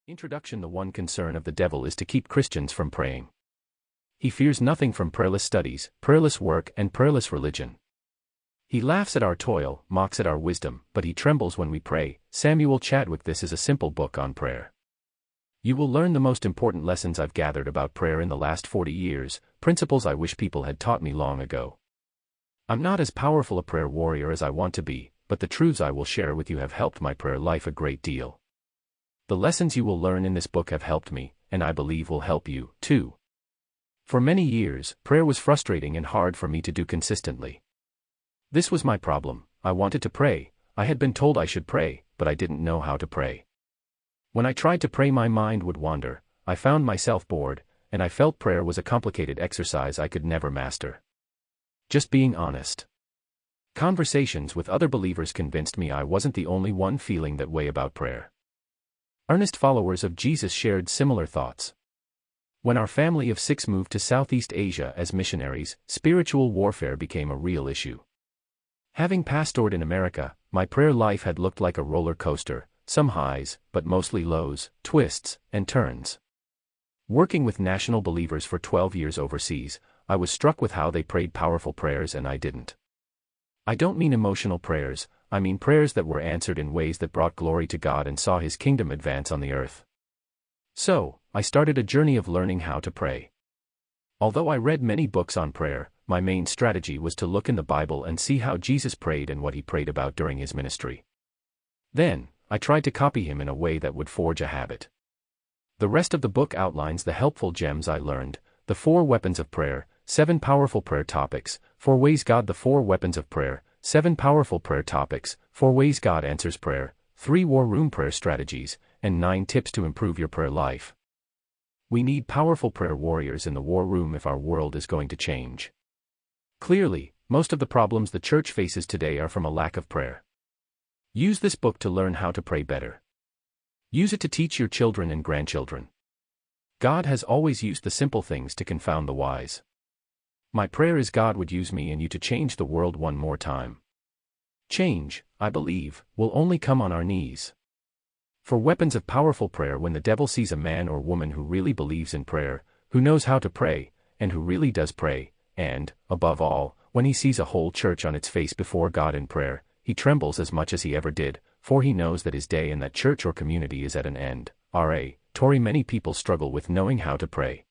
Introduction. The one concern of the devil is to keep Christians from praying. He fears nothing from prayerless studies, prayerless work, and prayerless religion. He laughs at our toil, mocks at our wisdom, but he trembles when we pray. Samuel Chadwick. This is a simple book on prayer. You will learn the most important lessons I've gathered about prayer in the last 40 years, principles I wish people had taught me long ago. I'm not as powerful a prayer warrior as I want to be, but the truths I will share with you have helped my prayer life a great deal. The lessons you will learn in this book have helped me, and I believe will help you, too. For many years, prayer was frustrating and hard for me to do consistently. This was my problem. I wanted to pray. I had been told I should pray, but I didn't know how to pray. When I tried to pray, my mind would wander. I found myself bored, and I felt prayer was a complicated exercise I could never master. Just being honest. Conversations with other believers convinced me I wasn't the only one feeling that way about prayer. Earnest followers of Jesus shared similar thoughts. When our family of 6 moved to Southeast Asia as missionaries, spiritual warfare became a real issue. Having pastored in America, my prayer life had looked like a roller coaster, some highs, but mostly lows, twists, and turns. Working with national believers for 12 years overseas, I was struck with how they prayed powerful prayers and I didn't. I don't mean emotional prayers, I mean prayers that were answered in ways that brought glory to God and saw His kingdom advance on the earth. So, I started a journey of learning how to pray. Although I read many books on prayer, my main strategy was to look in the Bible and see how Jesus prayed and what He prayed about during His ministry. Then, I tried to copy Him in a way that would forge a habit. The rest of the book outlines the helpful gems I learned, the 4 weapons of prayer, 7 powerful prayer topics, 4 ways God. The 4 weapons of prayer, 7 powerful prayer topics, 4 ways God answers prayer, 3 war room prayer strategies, and 9 tips to improve your prayer life. We need powerful prayer warriors in the war room if our world is going to change. Clearly, most of the problems the church faces today are from a lack of prayer. Use this book to learn how to pray better. Use it to teach your children and grandchildren. God has always used the simple things to confound the wise. My prayer is God would use me and you to change the world one more time. Change, I believe, will only come on our knees. For weapons of powerful prayer. When the devil sees a man or woman who really believes in prayer, who knows how to pray, and who really does pray, and, above all, when he sees a whole church on its face before God in prayer, he trembles as much as he ever did, for he knows that his day in that church or community is at an end. R.A. Torrey. Many people struggle with knowing how to pray.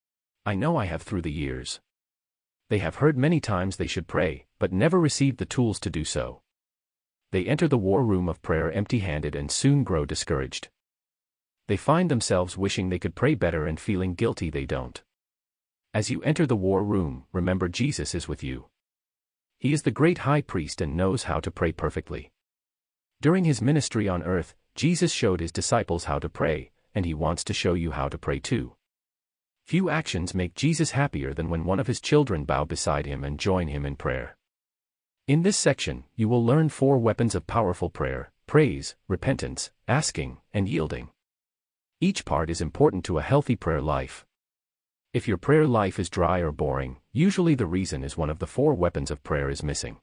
I know I have through the years. They have heard many times they should pray, but never received the tools to do so. They enter the war room of prayer empty-handed and soon grow discouraged. They find themselves wishing they could pray better and feeling guilty they don't. As you enter the war room, remember Jesus is with you. He is the great high priest and knows how to pray perfectly. During His ministry on earth, Jesus showed His disciples how to pray, and He wants to show you how to pray too. Few actions make Jesus happier than when one of His children bow beside Him and join Him in prayer. In this section, you will learn 4 weapons of powerful prayer: praise, repentance, asking, and yielding. Each part is important to a healthy prayer life. If your prayer life is dry or boring, usually the reason is one of the 4 weapons of prayer is missing.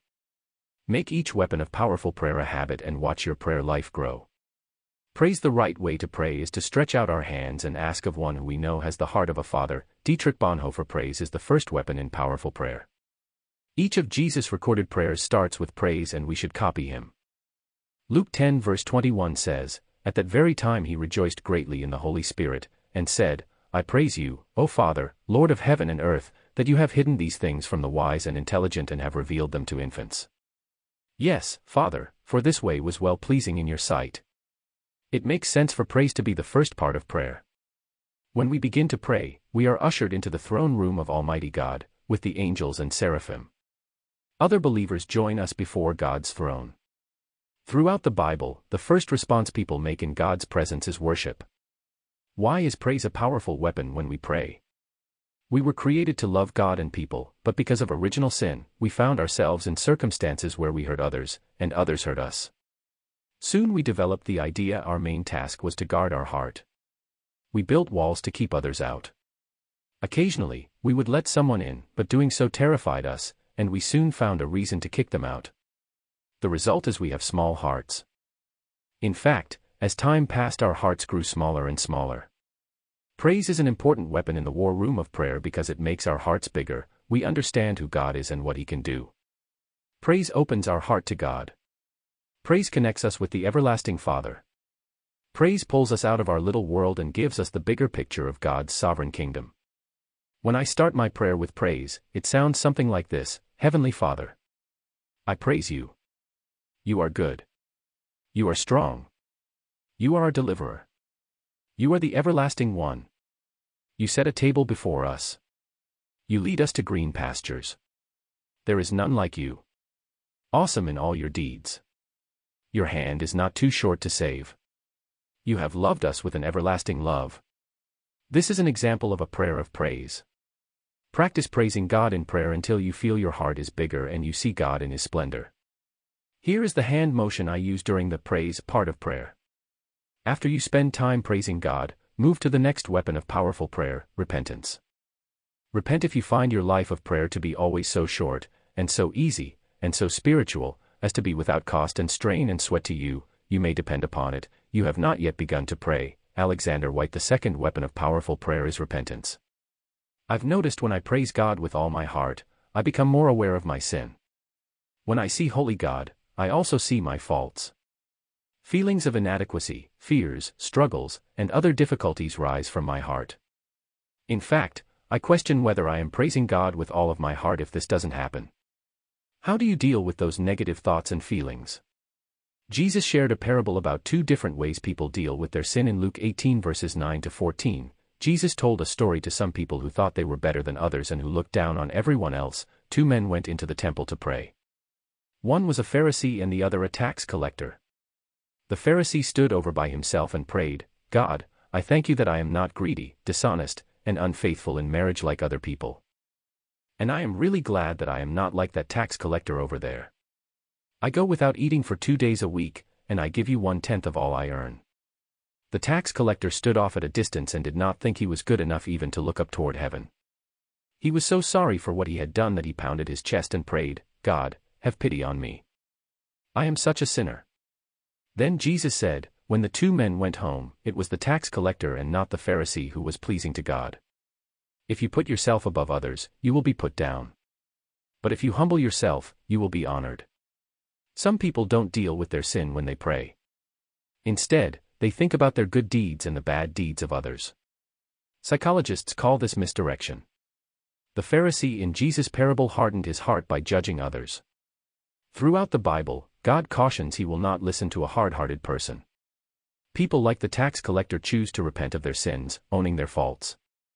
Make each weapon of powerful prayer a habit and watch your prayer life grow. Praise. The right way to pray is to stretch out our hands and ask of one who we know has the heart of a father. Dietrich Bonhoeffer. Praise is the first weapon in powerful prayer. Each of Jesus' recorded prayers starts with praise and we should copy Him. Luke 10 verse 21 says, "At that very time He rejoiced greatly in the Holy Spirit, and said, I praise you, O Father, Lord of heaven and earth, that you have hidden these things from the wise and intelligent and have revealed them to infants. Yes, Father, for this way was well-pleasing in your sight." It makes sense for praise to be the first part of prayer. When we begin to pray, we are ushered into the throne room of Almighty God, with the angels and seraphim. Other believers join us before God's throne. Throughout the Bible, the first response people make in God's presence is worship. Why is praise a powerful weapon when we pray? We were created to love God and people, but because of original sin, we found ourselves in circumstances where we hurt others, and others hurt us. Soon we developed the idea our main task was to guard our heart. We built walls to keep others out. Occasionally, we would let someone in, but doing so terrified us, and we soon found a reason to kick them out. The result is we have small hearts. In fact, As time passed, our hearts grew smaller and smaller. Praise is an important weapon in the war room of prayer because it makes our hearts bigger. We understand who God is and what He can do. Praise opens our heart to God. Praise connects us with the everlasting Father. Praise pulls us out of our little world and gives us the bigger picture of God's sovereign kingdom. When I start my prayer with praise, it sounds something like this: Heavenly Father, I praise you. You are good. You are strong. You are our deliverer. You are the everlasting one. You set a table before us. You lead us to green pastures. There is none like you. Awesome in all your deeds. Your hand is not too short to save. You have loved us with an everlasting love. This is an example of a prayer of praise. Practice praising God in prayer until you feel your heart is bigger and you see God in His splendor. Here is the hand motion I use during the praise part of prayer. After you spend time praising God, move to the next weapon of powerful prayer: repentance. Repent if you find your life of prayer to be always so short, and so easy, and so spiritual, as to be without cost and strain and sweat to you. You may depend upon it, you have not yet begun to pray. Alexander White. The second weapon of powerful prayer is repentance. I've noticed when I praise God with all my heart, I become more aware of my sin. When I see holy God, I also see my faults. Feelings of inadequacy, fears, struggles, and other difficulties rise from my heart. In fact, I question whether I am praising God with all of my heart if this doesn't happen. How do you deal with those negative thoughts and feelings? Jesus shared a parable about two different ways people deal with their sin in Luke 18 verses 9 to 14. Jesus told a story to some people who thought they were better than others and who looked down on everyone else. Two men went into the temple to pray. One was a Pharisee and the other a tax collector. The Pharisee stood over by himself and prayed, "God, I thank you that I am not greedy, dishonest, and unfaithful in marriage like other people. And I am really glad that I am not like that tax collector over there. I go without eating for 2 days a week, and I give you 1/10 of all I earn." The tax collector stood off at a distance and did not think he was good enough even to look up toward heaven. He was so sorry for what he had done that he pounded his chest and prayed, "God, have pity on me. I am such a sinner." Then Jesus said, when the two men went home, it was the tax collector and not the Pharisee who was pleasing to God. If you put yourself above others, you will be put down. But if you humble yourself, you will be honored. Some people don't deal with their sin when they pray. Instead, they think about their good deeds and the bad deeds of others. Psychologists call this misdirection. The Pharisee in Jesus' parable hardened his heart by judging others. Throughout the Bible, God cautions He will not listen to a hard-hearted person. People like the tax collector choose to repent of their sins, owning their faults.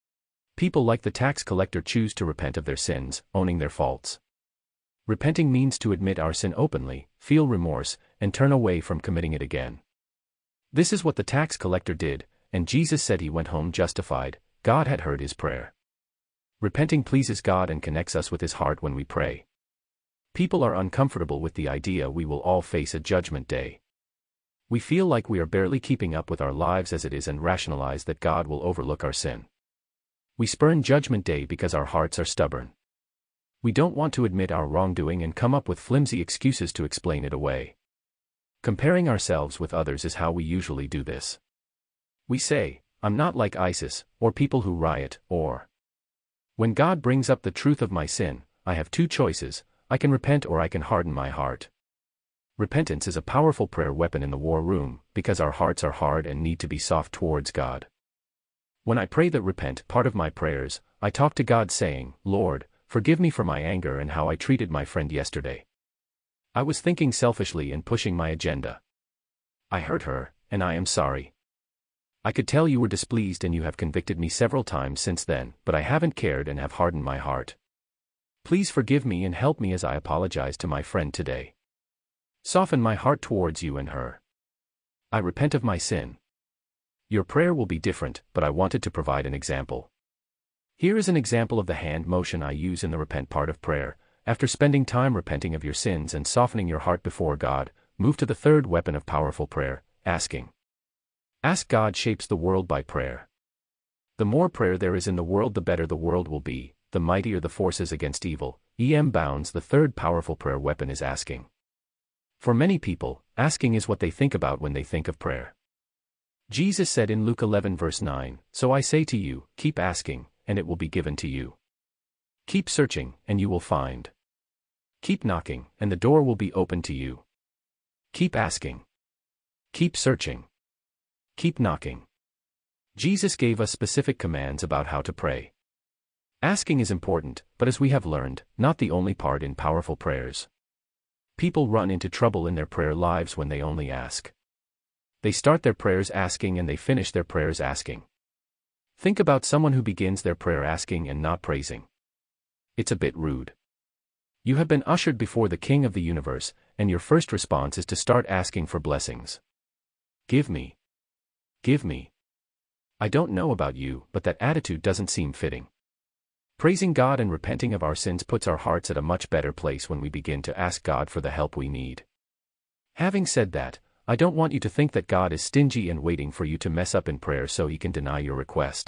Owning their faults. Repenting means to admit our sin openly, feel remorse, and turn away from committing it again. This is what the tax collector did, and Jesus said he went home justified. God had heard his prayer. Repenting pleases God and connects us with His heart when we pray. People are uncomfortable with the idea we will all face a judgment day. We feel like we are barely keeping up with our lives as it is and rationalize that God will overlook our sin. We spurn judgment day because our hearts are stubborn. We don't want to admit our wrongdoing and come up with flimsy excuses to explain it away. Comparing ourselves with others is how we usually do this. We say, "I'm not like ISIS, or people who riot, or..." When God brings up the truth of my sin, I have two choices: I can repent or I can harden my heart. Repentance is a powerful prayer weapon in the war room, because our hearts are hard and need to be soft towards God. When I pray the repent part of my prayers, I talk to God saying, "Lord, forgive me for my anger and how I treated my friend yesterday. I was thinking selfishly and pushing my agenda. I hurt her, and I am sorry. I could tell you were displeased and you have convicted me several times since then, but I haven't cared and have hardened my heart. Please forgive me and help me as I apologize to my friend today. Soften my heart towards you and her. I repent of my sin." Your prayer will be different, but I wanted to provide an example. Here is an example of the hand motion I use in the repent part of prayer. After spending time repenting of your sins and softening your heart before God, move to the third weapon of powerful prayer, asking. Ask God shapes the world by prayer. The more prayer there is in the world, the better the world will be, the mightier the forces against evil. E.M. Bounds. The third powerful prayer weapon is asking. For many people, asking is what they think about when they think of prayer. Jesus said in Luke 11 verse 9, "So I say to you, keep asking, and it will be given to you. Keep searching, and you will find. Keep knocking, and the door will be opened to you." Keep asking. Keep searching. Keep knocking. Jesus gave us specific commands about how to pray. Asking is important, but as we have learned, not the only part in powerful prayers. People run into trouble in their prayer lives when they only ask. They start their prayers asking and they finish their prayers asking. Think about someone who begins their prayer asking and not praising. It's a bit rude. You have been ushered before the King of the universe, and your first response is to start asking for blessings. Give me. Give me. I don't know about you, but that attitude doesn't seem fitting. Praising God and repenting of our sins puts our hearts at a much better place when we begin to ask God for the help we need. Having said that, I don't want you to think that God is stingy and waiting for you to mess up in prayer so he can deny your request.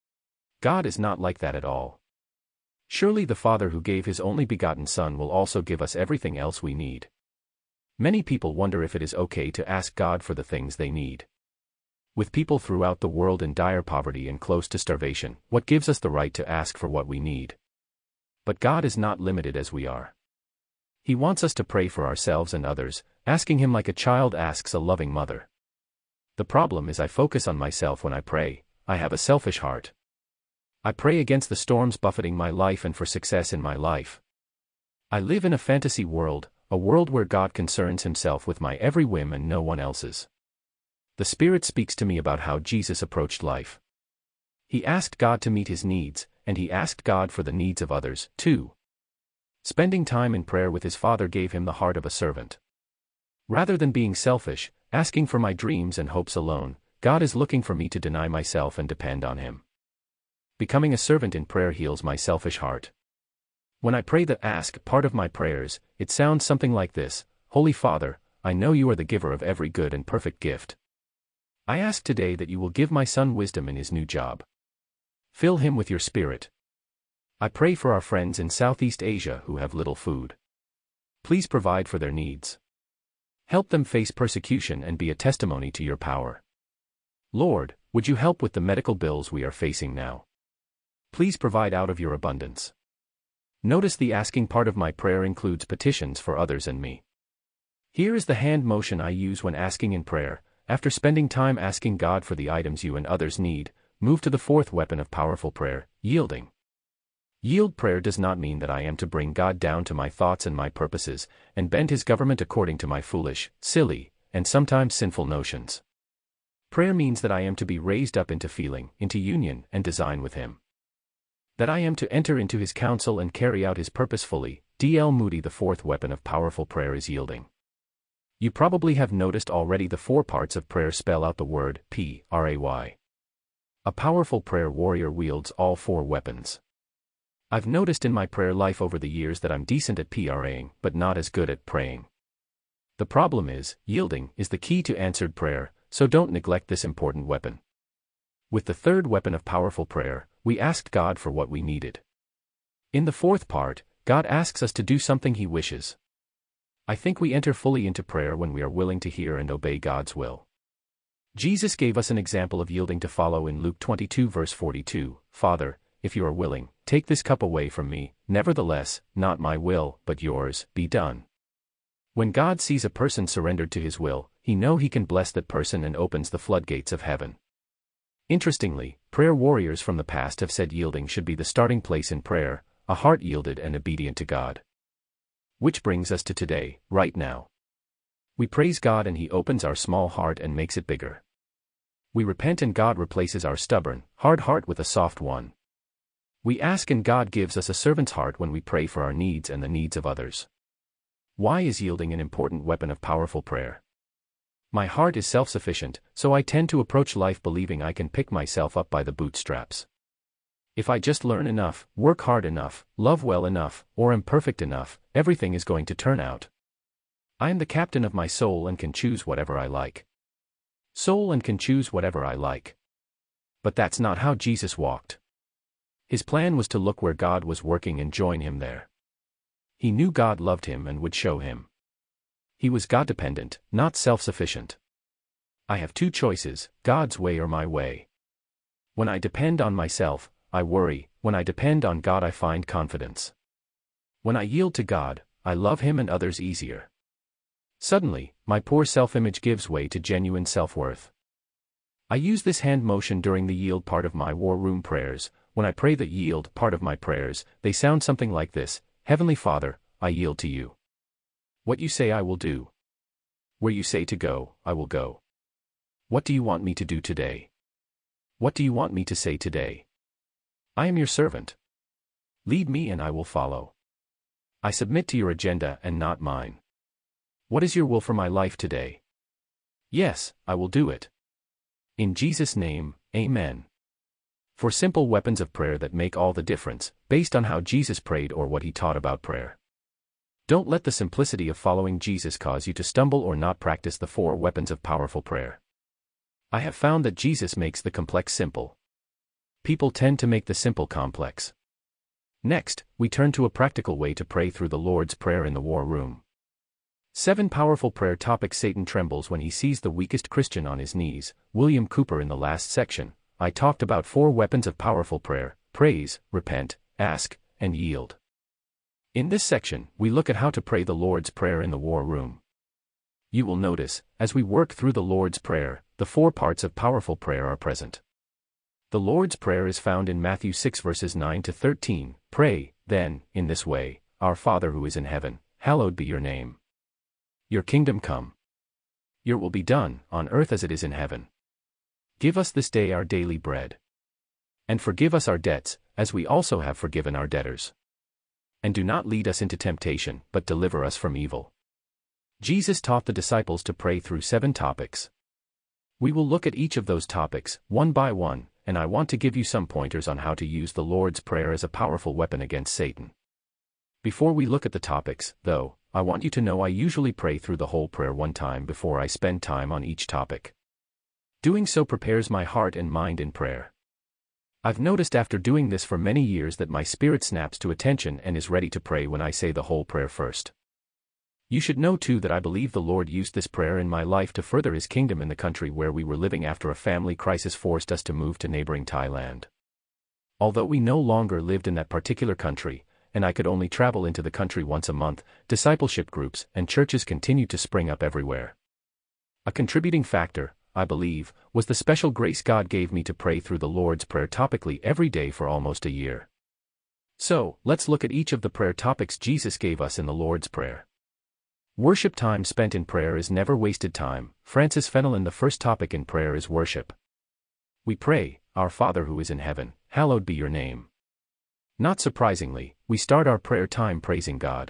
God is not like that at all. Surely the Father who gave his only begotten Son will also give us everything else we need. Many people wonder if it is okay to ask God for the things they need. With people throughout the world in dire poverty and close to starvation, what gives us the right to ask for what we need? But God is not limited as we are. He wants us to pray for ourselves and others, asking him like a child asks a loving mother. The problem is I focus on myself when I pray. I have a selfish heart. I pray against the storms buffeting my life and for success in my life. I live in a fantasy world, a world where God concerns himself with my every whim and no one else's. The Spirit speaks to me about how Jesus approached life. He asked God to meet his needs, and he asked God for the needs of others, too. Spending time in prayer with his Father gave him the heart of a servant. Rather than being selfish, asking for my dreams and hopes alone, God is looking for me to deny myself and depend on him. Becoming a servant in prayer heals my selfish heart. When I pray the ask part of my prayers, it sounds something like this: Holy Father, I know you are the giver of every good and perfect gift. I ask today that you will give my son wisdom in his new job. Fill him with your Spirit. I pray for our friends in Southeast Asia who have little food. Please provide for their needs. Help them face persecution and be a testimony to your power. Lord, would you help with the medical bills we are facing now? Please provide out of your abundance. Notice the asking part of my prayer includes petitions for others and me. Here is the hand motion I use when asking in prayer. After spending time asking God for the items you and others need, move to the fourth weapon of powerful prayer, yielding. Yield prayer does not mean that I am to bring God down to my thoughts and my purposes, and bend his government according to my foolish, silly, and sometimes sinful notions. Prayer means that I am to be raised up into feeling, into union and design with him. That I am to enter into his counsel and carry out his purpose fully. D.L. Moody. The fourth weapon of powerful prayer is yielding. You probably have noticed already the four parts of prayer spell out the word pray. A powerful prayer warrior wields all four weapons. I've noticed in my prayer life over the years that I'm decent at praying, but not as good at praying. The problem is, yielding is the key to answered prayer, so don't neglect this important weapon. With the third weapon of powerful prayer, we asked God for what we needed. In the fourth part, God asks us to do something he wishes. I think we enter fully into prayer when we are willing to hear and obey God's will. Jesus gave us an example of yielding to follow in Luke 22 verse 42, Father, if you are willing, take this cup away from me, nevertheless, not my will, but yours, be done. When God sees a person surrendered to his will, he knows he can bless that person and opens the floodgates of heaven. Interestingly, prayer warriors from the past have said yielding should be the starting place in prayer, a heart yielded and obedient to God. Which brings us to today, right now. We praise God and he opens our small heart and makes it bigger. We repent and God replaces our stubborn, hard heart with a soft one. We ask and God gives us a servant's heart when we pray for our needs and the needs of others. Why is yielding an important weapon of powerful prayer? My heart is self-sufficient, so I tend to approach life believing I can pick myself up by the bootstraps. If I just learn enough, work hard enough, love well enough, or am perfect enough, everything is going to turn out. I am the captain of my soul and can choose whatever I like. Soul and can choose whatever I like. But that's not how Jesus walked. His plan was to look where God was working and join him there. He knew God loved him and would show him. He was God-dependent, not self-sufficient. I have two choices, God's way or my way. When I depend on myself, I worry. When I depend on God, I find confidence. When I yield to God, I love Him and others easier. Suddenly, my poor self-image gives way to genuine self-worth. I use this hand motion during the yield part of my war room prayers. When I pray the yield part of my prayers, they sound something like this: Heavenly Father, I yield to you. What you say I will do. Where you say to go, I will go. What do you want me to do today? What do you want me to say today? I am your servant. Lead me and I will follow. I submit to your agenda and not mine. What is your will for my life today? Yes, I will do it. In Jesus' name, Amen. For simple weapons of prayer that make all the difference, based on how Jesus prayed or what He taught about prayer. Don't let the simplicity of following Jesus cause you to stumble or not practice the 4 weapons of powerful prayer. I have found that Jesus makes the complex simple. People tend to make the simple complex. Next, we turn to a practical way to pray through the Lord's Prayer in the war room. 7 powerful prayer topics. Satan trembles when he sees the weakest Christian on his knees. William Cooper. In the last section, I talked about 4 weapons of powerful prayer: praise, repent, ask, and yield. In this section, we look at how to pray the Lord's Prayer in the war room. You will notice, as we work through the Lord's Prayer, the 4 parts of powerful prayer are present. The Lord's Prayer is found in Matthew 6 verses 9 to 13. Pray, then, in this way: Our Father who is in heaven, hallowed be your name. Your kingdom come. Your will be done, on earth as it is in heaven. Give us this day our daily bread. And forgive us our debts, as we also have forgiven our debtors. And do not lead us into temptation, but deliver us from evil. Jesus taught the disciples to pray through 7 topics. We will look at each of those topics, one by one, and I want to give you some pointers on how to use the Lord's Prayer as a powerful weapon against Satan. Before we look at the topics, though, I want you to know I usually pray through the whole prayer one time before I spend time on each topic. Doing so prepares my heart and mind in prayer. I've noticed after doing this for many years that my spirit snaps to attention and is ready to pray when I say the whole prayer first. You should know too that I believe the Lord used this prayer in my life to further His kingdom in the country where we were living after a family crisis forced us to move to neighboring Thailand. Although we no longer lived in that particular country, and I could only travel into the country once a month, discipleship groups and churches continued to spring up everywhere. A contributing factor, I believe, was the special grace God gave me to pray through the Lord's Prayer topically every day for almost a year. So, let's look at each of the prayer topics Jesus gave us in the Lord's Prayer. Worship. Time spent in prayer is never wasted time. Francis Fenelon. The first topic in prayer is worship. We pray, Our Father who is in heaven, hallowed be your name. Not surprisingly, we start our prayer time praising God.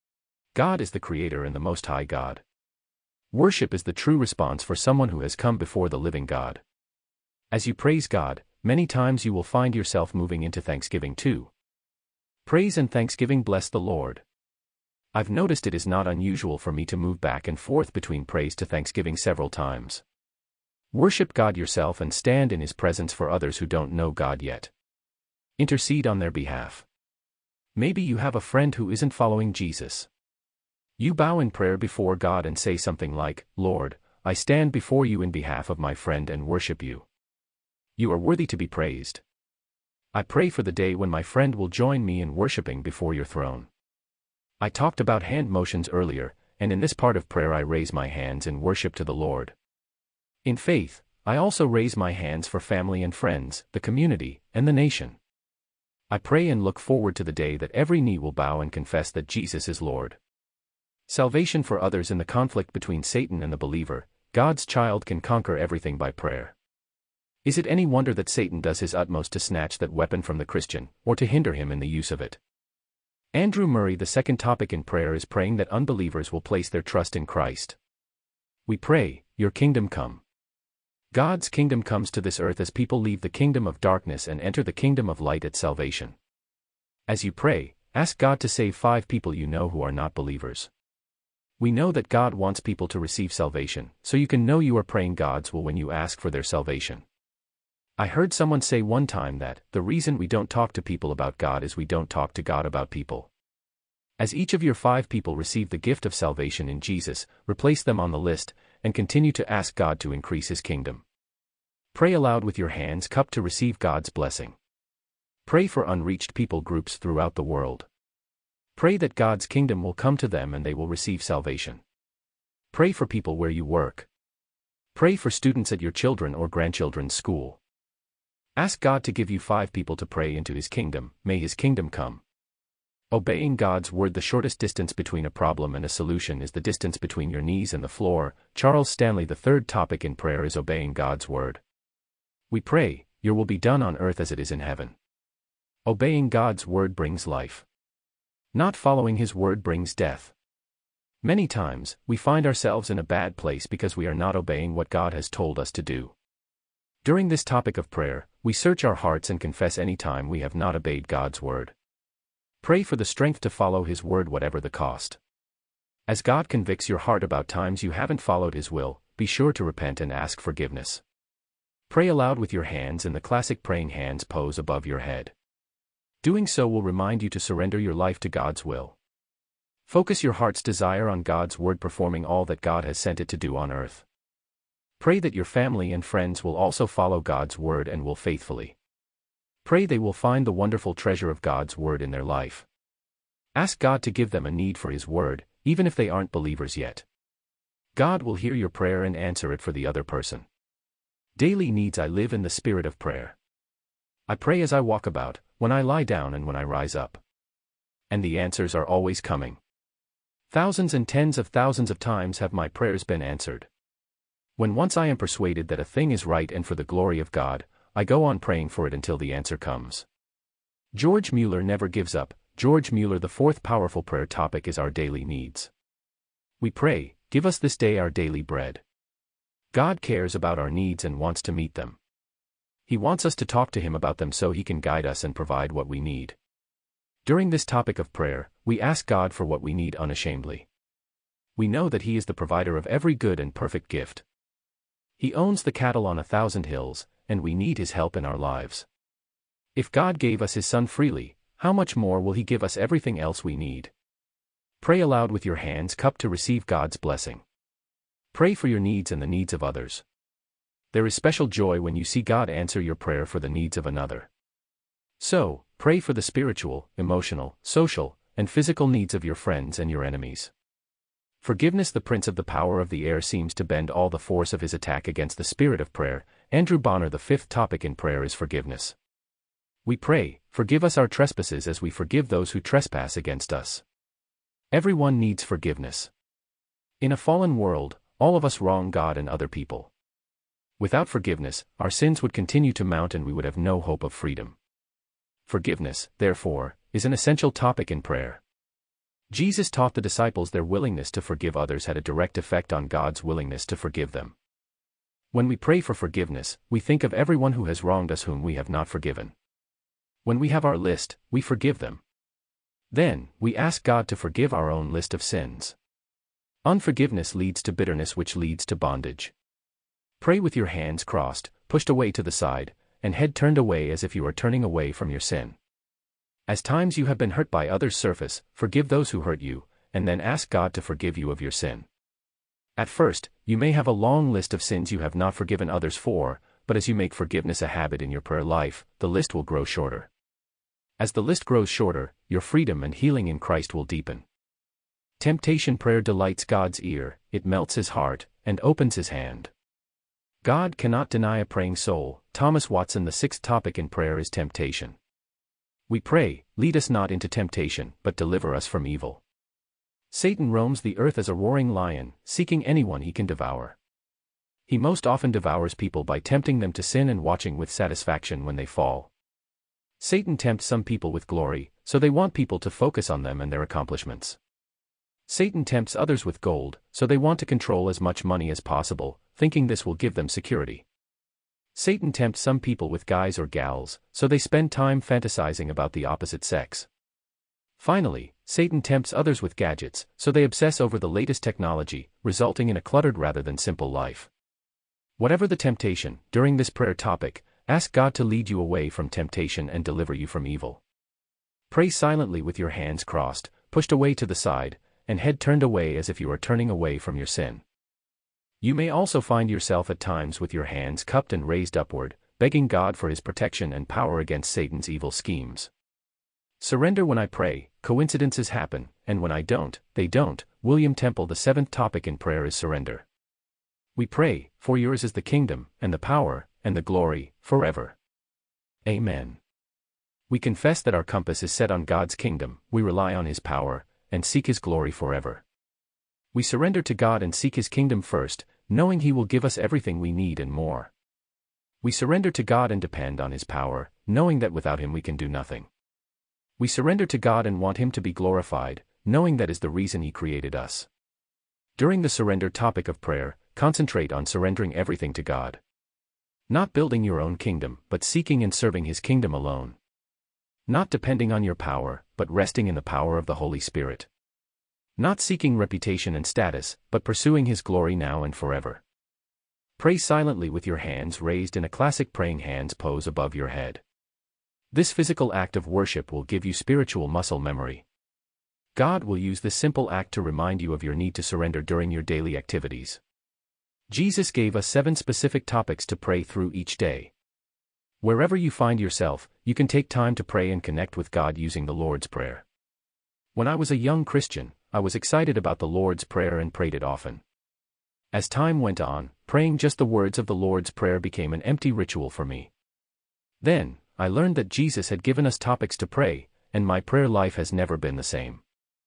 God is the Creator and the Most High God. Worship is the true response for someone who has come before the living God. As you praise God, many times you will find yourself moving into thanksgiving too. Praise and thanksgiving. Bless the Lord. I've noticed it is not unusual for me to move back and forth between praise to thanksgiving several times. Worship God yourself and stand in His presence for others who don't know God yet. Intercede on their behalf. Maybe you have a friend who isn't following Jesus. You bow in prayer before God and say something like, Lord, I stand before you in behalf of my friend and worship you. You are worthy to be praised. I pray for the day when my friend will join me in worshiping before your throne. I talked about hand motions earlier, and in this part of prayer I raise my hands in worship to the Lord. In faith, I also raise my hands for family and friends, the community, and the nation. I pray and look forward to the day that every knee will bow and confess that Jesus is Lord. Salvation for others. In the conflict between Satan and the believer, God's child can conquer everything by prayer. Is it any wonder that Satan does his utmost to snatch that weapon from the Christian, or to hinder him in the use of it? Andrew Murray. The second topic in prayer is praying that unbelievers will place their trust in Christ. We pray, Your kingdom come. God's kingdom comes to this earth as people leave the kingdom of darkness and enter the kingdom of light at salvation. As you pray, ask God to save 5 people you know who are not believers. We know that God wants people to receive salvation, so you can know you are praying God's will when you ask for their salvation. I heard someone say one time that the reason we don't talk to people about God is we don't talk to God about people. As each of your 5 people receive the gift of salvation in Jesus, replace them on the list, and continue to ask God to increase His kingdom. Pray aloud with your hands cupped to receive God's blessing. Pray for unreached people groups throughout the world. Pray that God's kingdom will come to them and they will receive salvation. Pray for people where you work. Pray for students at your children or grandchildren's school. Ask God to give you 5 people to pray into His kingdom. May His kingdom come. Obeying God's word. The shortest distance between a problem and a solution is the distance between your knees and the floor. Charles Stanley. The third topic in prayer is obeying God's word. We pray, "Your will be done on earth as it is in heaven." Obeying God's word brings life. Not following His word brings death. Many times, we find ourselves in a bad place because we are not obeying what God has told us to do. During this topic of prayer, we search our hearts and confess any time we have not obeyed God's word. Pray for the strength to follow His word whatever the cost. As God convicts your heart about times you haven't followed His will, be sure to repent and ask forgiveness. Pray aloud with your hands in the classic praying hands pose above your head. Doing so will remind you to surrender your life to God's will. Focus your heart's desire on God's word performing all that God has sent it to do on earth. Pray that your family and friends will also follow God's word and will faithfully. Pray they will find the wonderful treasure of God's word in their life. Ask God to give them a need for His word, even if they aren't believers yet. God will hear your prayer and answer it for the other person. Daily needs. I live in the spirit of prayer. I pray as I walk about, when I lie down and when I rise up. And the answers are always coming. Thousands and tens of thousands of times have my prayers been answered. When once I am persuaded that a thing is right and for the glory of God, I go on praying for it until the answer comes. George Mueller never gives up. George Mueller. The fourth powerful prayer topic is our daily needs. We pray, "Give us this day our daily bread." God cares about our needs and wants to meet them. He wants us to talk to Him about them so He can guide us and provide what we need. During this topic of prayer, we ask God for what we need unashamedly. We know that He is the provider of every good and perfect gift. He owns the cattle on 1,000 hills, and we need His help in our lives. If God gave us His Son freely, how much more will He give us everything else we need? Pray aloud with your hands cupped to receive God's blessing. Pray for your needs and the needs of others. There is special joy when you see God answer your prayer for the needs of another. So, pray for the spiritual, emotional, social, and physical needs of your friends and your enemies. Forgiveness. The prince of the power of the air seems to bend all the force of his attack against the spirit of prayer. Andrew Bonner. The fifth topic in prayer is forgiveness. We pray, "Forgive us our trespasses as we forgive those who trespass against us." Everyone needs forgiveness. In a fallen world, all of us wrong God and other people. Without forgiveness, our sins would continue to mount and we would have no hope of freedom. Forgiveness, therefore, is an essential topic in prayer. Jesus taught the disciples their willingness to forgive others had a direct effect on God's willingness to forgive them. When we pray for forgiveness, we think of everyone who has wronged us whom we have not forgiven. When we have our list, we forgive them. Then, we ask God to forgive our own list of sins. Unforgiveness leads to bitterness, which leads to bondage. Pray with your hands crossed, pushed away to the side, and head turned away as if you are turning away from your sin. As times you have been hurt by others surface, forgive those who hurt you, and then ask God to forgive you of your sin. At first, you may have a long list of sins you have not forgiven others for, but as you make forgiveness a habit in your prayer life, the list will grow shorter. As the list grows shorter, your freedom and healing in Christ will deepen. Temptation. Prayer delights God's ear, it melts His heart, and opens His hand. God cannot deny a praying soul. Thomas Watson. The sixth topic in prayer is temptation. We pray, "Lead us not into temptation, but deliver us from evil." Satan roams the earth as a roaring lion, seeking anyone he can devour. He most often devours people by tempting them to sin and watching with satisfaction when they fall. Satan tempts some people with glory, so they want people to focus on them and their accomplishments. Satan tempts others with gold, so they want to control as much money as possible, thinking this will give them security. Satan tempts some people with guys or gals, so they spend time fantasizing about the opposite sex. Finally, Satan tempts others with gadgets, so they obsess over the latest technology, resulting in a cluttered rather than simple life. Whatever the temptation, during this prayer topic, ask God to lead you away from temptation and deliver you from evil. Pray silently with your hands crossed, pushed away to the side, and head turned away as if you are turning away from your sin. You may also find yourself at times with your hands cupped and raised upward, begging God for his protection and power against Satan's evil schemes. Surrender. When I pray, coincidences happen, and when I don't, they don't. William Temple. The seventh topic in prayer is surrender. We pray, for yours is the kingdom, and the power, and the glory, forever. Amen. We confess that our compass is set on God's kingdom, we rely on his power, and seek his glory forever. We surrender to God and seek his kingdom first, knowing he will give us everything we need and more. We surrender to God and depend on his power, knowing that without him we can do nothing. We surrender to God and want him to be glorified, knowing that is the reason he created us. During the surrender topic of prayer, concentrate on surrendering everything to God. Not building your own kingdom, but seeking and serving his kingdom alone. Not depending on your power, but resting in the power of the Holy Spirit. Not seeking reputation and status, but pursuing his glory now and forever. Pray silently with your hands raised in a classic praying hands pose above your head. This physical act of worship will give you spiritual muscle memory. God will use this simple act to remind you of your need to surrender during your daily activities. Jesus gave us 7 specific topics to pray through each day. Wherever you find yourself, you can take time to pray and connect with God using the Lord's Prayer. When I was a young Christian, I was excited about the Lord's Prayer and prayed it often. As time went on, praying just the words of the Lord's Prayer became an empty ritual for me. Then, I learned that Jesus had given us topics to pray, and my prayer life has never been the same.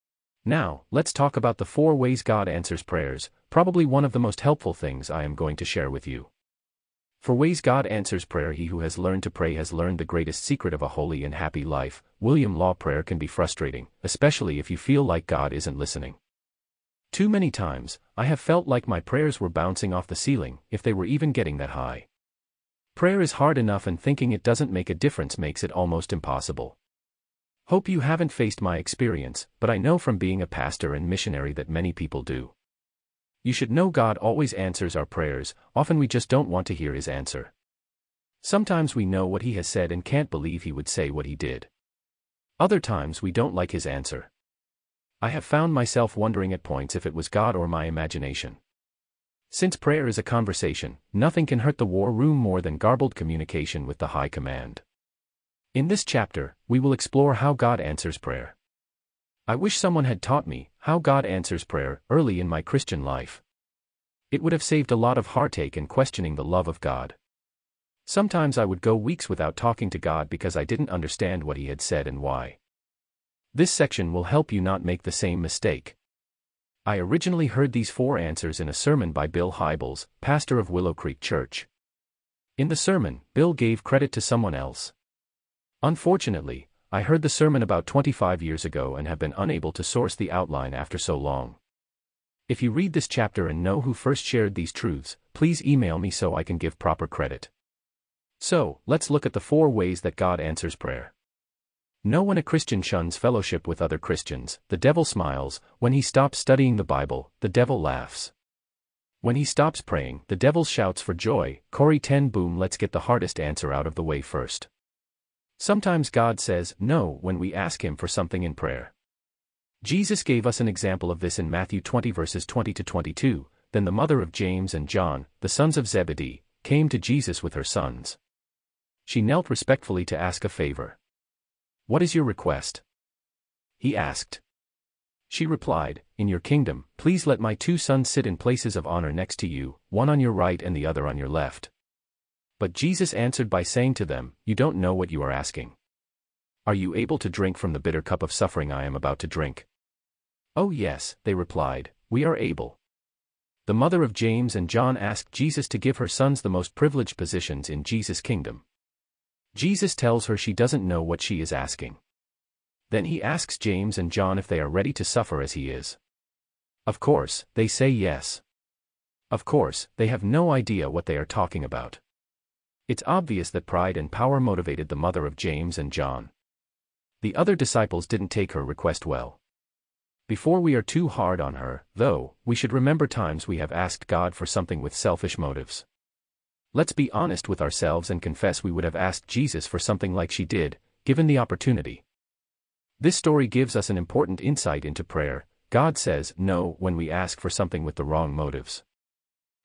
Now, let's talk about the 4 ways God answers prayers, probably one of the most helpful things I am going to share with you. For ways God answers prayer. He who has learned to pray has learned the greatest secret of a holy and happy life. William Law. Prayer can be frustrating, especially if you feel like God isn't listening. Too many times, I have felt like my prayers were bouncing off the ceiling, if they were even getting that high. Prayer is hard enough, and thinking it doesn't make a difference makes it almost impossible. Hope you haven't faced my experience, but I know from being a pastor and missionary that many people do. You should know God always answers our prayers, often we just don't want to hear his answer. Sometimes we know what he has said and can't believe he would say what he did. Other times we don't like his answer. I have found myself wondering at points if it was God or my imagination. Since prayer is a conversation, nothing can hurt the war room more than garbled communication with the high command. In this chapter, we will explore how God answers prayer. I wish someone had taught me how God answers prayer early in my Christian life. It would have saved a lot of heartache and questioning the love of God. Sometimes I would go weeks without talking to God because I didn't understand what he had said and why. This section will help you not make the same mistake. I originally heard these 4 answers in a sermon by Bill Hybels, pastor of Willow Creek Church. In the sermon, Bill gave credit to someone else. Unfortunately, I heard the sermon about 25 years ago and have been unable to source the outline after so long. If you read this chapter and know who first shared these truths, please email me so I can give proper credit. So, let's look at the 4 ways that God answers prayer. Know when a Christian shuns fellowship with other Christians, the devil smiles. When he stops studying the Bible, the devil laughs. When he stops praying, the devil shouts for joy. Corrie ten Boom. Let's get the hardest answer out of the way first. Sometimes God says no when we ask him for something in prayer. Jesus gave us an example of this in Matthew 20 verses 20 to 22. Then the mother of James and John, the sons of Zebedee, came to Jesus with her sons. She knelt respectfully to ask a favor. "What is your request?" he asked. She replied, "In your kingdom, please let my 2 sons sit in places of honor next to you, one on your right and the other on your left." But Jesus answered by saying to them, "You don't know what you are asking. Are you able to drink from the bitter cup of suffering I am about to drink?" "Oh yes," they replied, "we are able." The mother of James and John asked Jesus to give her sons the most privileged positions in Jesus' kingdom. Jesus tells her she doesn't know what she is asking. Then he asks James and John if they are ready to suffer as he is. Of course, they say yes. Of course, they have no idea what they are talking about. It's obvious that pride and power motivated the mother of James and John. The other disciples didn't take her request well. Before we are too hard on her, though, we should remember times we have asked God for something with selfish motives. Let's be honest with ourselves and confess we would have asked Jesus for something like she did, given the opportunity. This story gives us an important insight into prayer. God says no when we ask for something with the wrong motives.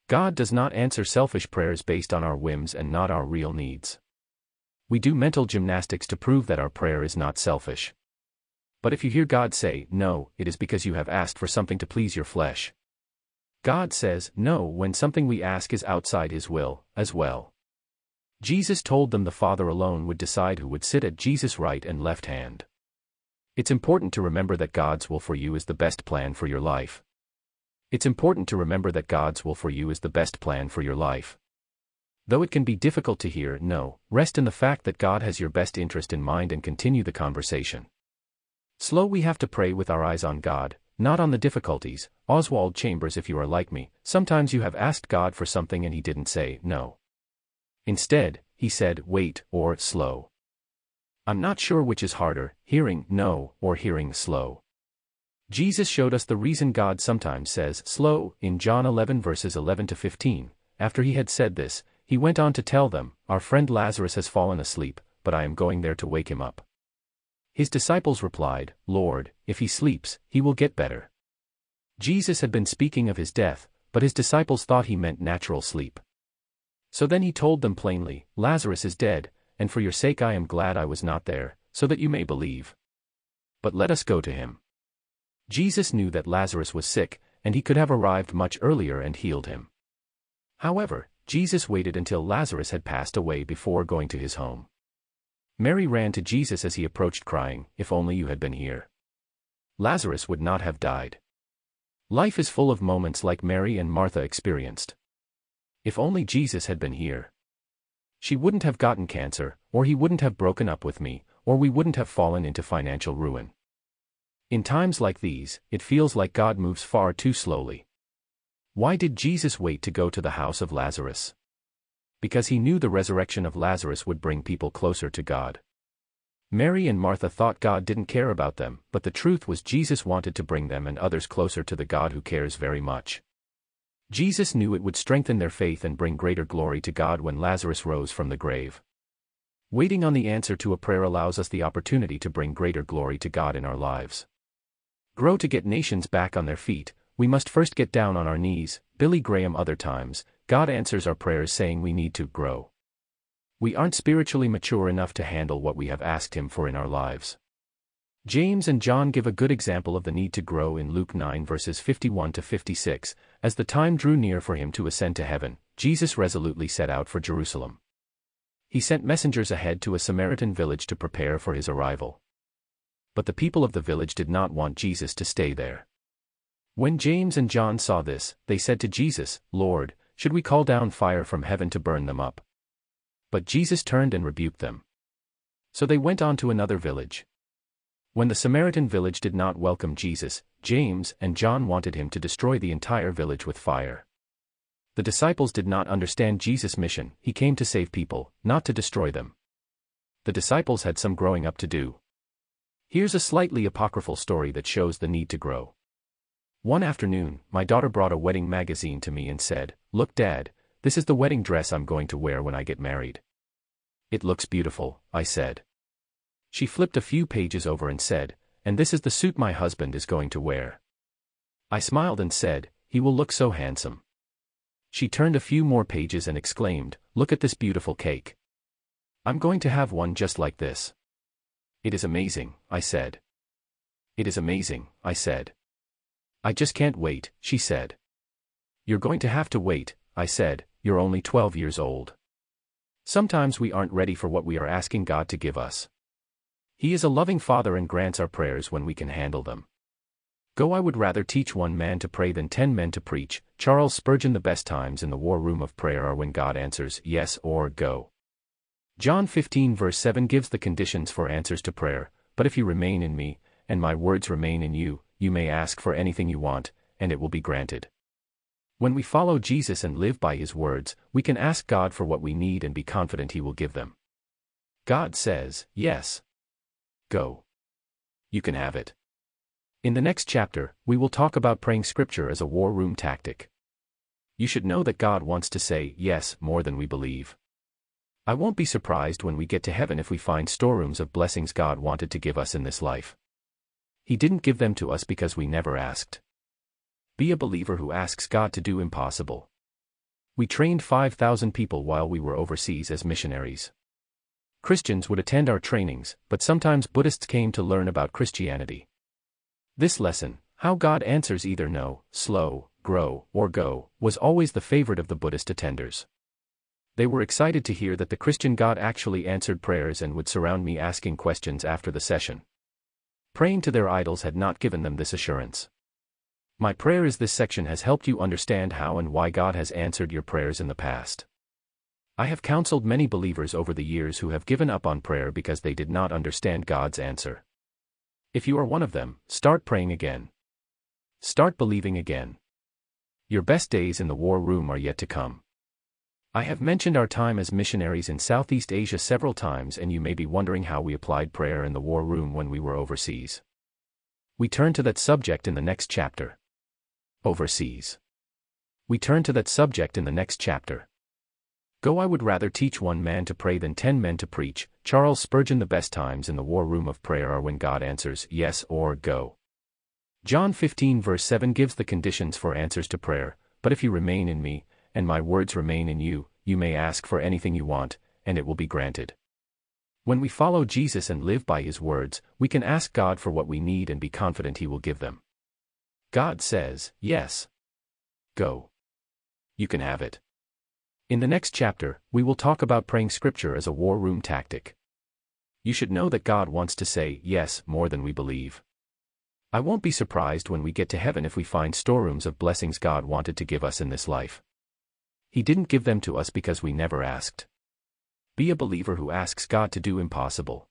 God does not answer selfish prayers based on our whims and not our real needs. We do mental gymnastics to prove that our prayer is not selfish. But if you hear God say, no, it is because you have asked for something to please your flesh. God says, no, when something we ask is outside His will, as well. Jesus told them the Father alone would decide who would sit at Jesus' right and left hand. It's important to remember that God's will for you is the best plan for your life. It's important to remember that God's will for you is the best plan for your life. Though it can be difficult to hear no, rest in the fact that God has your best interest in mind and continue the conversation. Slow, we have to pray with our eyes on God, not on the difficulties. Oswald Chambers, if you are like me, sometimes you have asked God for something and He didn't say no. Instead, He said wait or slow. I'm not sure which is harder, hearing no or hearing slow. Jesus showed us the reason God sometimes says slow in John 11 verses 11 to 15. After He had said this, He went on to tell them, our friend Lazarus has fallen asleep, but I am going there to wake him up. His disciples replied, Lord, if he sleeps, he will get better. Jesus had been speaking of his death, but his disciples thought He meant natural sleep. So then He told them plainly, Lazarus is dead, and for your sake I am glad I was not there, so that you may believe. But let us go to him. Jesus knew that Lazarus was sick, and He could have arrived much earlier and healed him. However, Jesus waited until Lazarus had passed away before going to his home. Mary ran to Jesus as He approached crying, if only you had been here. Lazarus would not have died. Life is full of moments like Mary and Martha experienced. If only Jesus had been here. She wouldn't have gotten cancer, or he wouldn't have broken up with me, or we wouldn't have fallen into financial ruin. In times like these, it feels like God moves far too slowly. Why did Jesus wait to go to the house of Lazarus? Because He knew the resurrection of Lazarus would bring people closer to God. Mary and Martha thought God didn't care about them, but the truth was Jesus wanted to bring them and others closer to the God who cares very much. Jesus knew it would strengthen their faith and bring greater glory to God when Lazarus rose from the grave. Waiting on the answer to a prayer allows us the opportunity to bring greater glory to God in our lives. Grow to get nations back on their feet. We must first get down on our knees. Billy Graham. Other times, God answers our prayers saying we need to grow. We aren't spiritually mature enough to handle what we have asked Him for in our lives. James and John give a good example of the need to grow in Luke 9 verses 51 to 56. As the time drew near for Him to ascend to heaven, Jesus resolutely set out for Jerusalem. He sent messengers ahead to a Samaritan village to prepare for His arrival. But the people of the village did not want Jesus to stay there. When James and John saw this, they said to Jesus, Lord, should we call down fire from heaven to burn them up? But Jesus turned and rebuked them. So they went on to another village. When the Samaritan village did not welcome Jesus, James and John wanted Him to destroy the entire village with fire. The disciples did not understand Jesus' mission. He came to save people, not to destroy them. The disciples had some growing up to do. Here's a slightly apocryphal story that shows the need to grow. One afternoon, my daughter brought a wedding magazine to me and said, Look, Dad, this is the wedding dress I'm going to wear when I get married. It looks beautiful, I said. She flipped a few pages over and said, And this is the suit my husband is going to wear. I smiled and said, He will look so handsome. She turned a few more pages and exclaimed, Look at this beautiful cake. I'm going to have one just like this. It is amazing, I said. It is amazing, I said. I just can't wait, she said. You're going to have to wait, I said, you're only 12 years old. Sometimes we aren't ready for what we are asking God to give us. He is a loving Father and grants our prayers when we can handle them. Go. I would rather teach one man to pray than 10 men to preach. Charles Spurgeon. The best times in the war room of prayer are when God answers yes or go. John 15 verse 7 gives the conditions for answers to prayer. But if you remain in me, and my words remain in you, you may ask for anything you want, and it will be granted. When we follow Jesus and live by His words, we can ask God for what we need and be confident He will give them. God says, yes. Go. You can have it. In the next chapter, we will talk about praying Scripture as a war room tactic. You should know that God wants to say yes more than we believe. I won't be surprised when we get to heaven if we find storerooms of blessings God wanted to give us in this life. He didn't give them to us because we never asked. Be a believer who asks God to do impossible. We trained 5,000 people while we were overseas as missionaries. Christians would attend our trainings, but sometimes Buddhists came to learn about Christianity. This lesson, how God answers either no, slow, grow, or go, was always the favorite of the Buddhist attenders. They were excited to hear that the Christian God actually answered prayers and would surround me asking questions after the session. Praying to their idols had not given them this assurance. My prayer is this section has helped you understand how and why God has answered your prayers in the past. I have counseled many believers over the years who have given up on prayer because they did not understand God's answer. If you are one of them, start praying again. Start believing again. Your best days in the war room are yet to come. I have mentioned our time as missionaries in Southeast Asia several times, and you may be wondering how we applied prayer in the war room when we were overseas. We turn to that subject in the next chapter. Overseas. We turn to that subject in the next chapter. Go. I would rather teach one man to pray than 10 men to preach. Charles Spurgeon. The best times in the war room of prayer are when God answers yes or go. John 15 verse 7 gives the conditions for answers to prayer. But if you remain in me, and my words remain in you, you may ask for anything you want, and it will be granted. When we follow Jesus and live by his words, we can ask God for what we need and be confident he will give them. God says, yes. Go. You can have it. In the next chapter, we will talk about praying scripture as a war room tactic. You should know that God wants to say yes more than we believe. I won't be surprised when we get to heaven if we find storerooms of blessings God wanted to give us in this life. He didn't give them to us because we never asked. Be a believer who asks God to do impossible.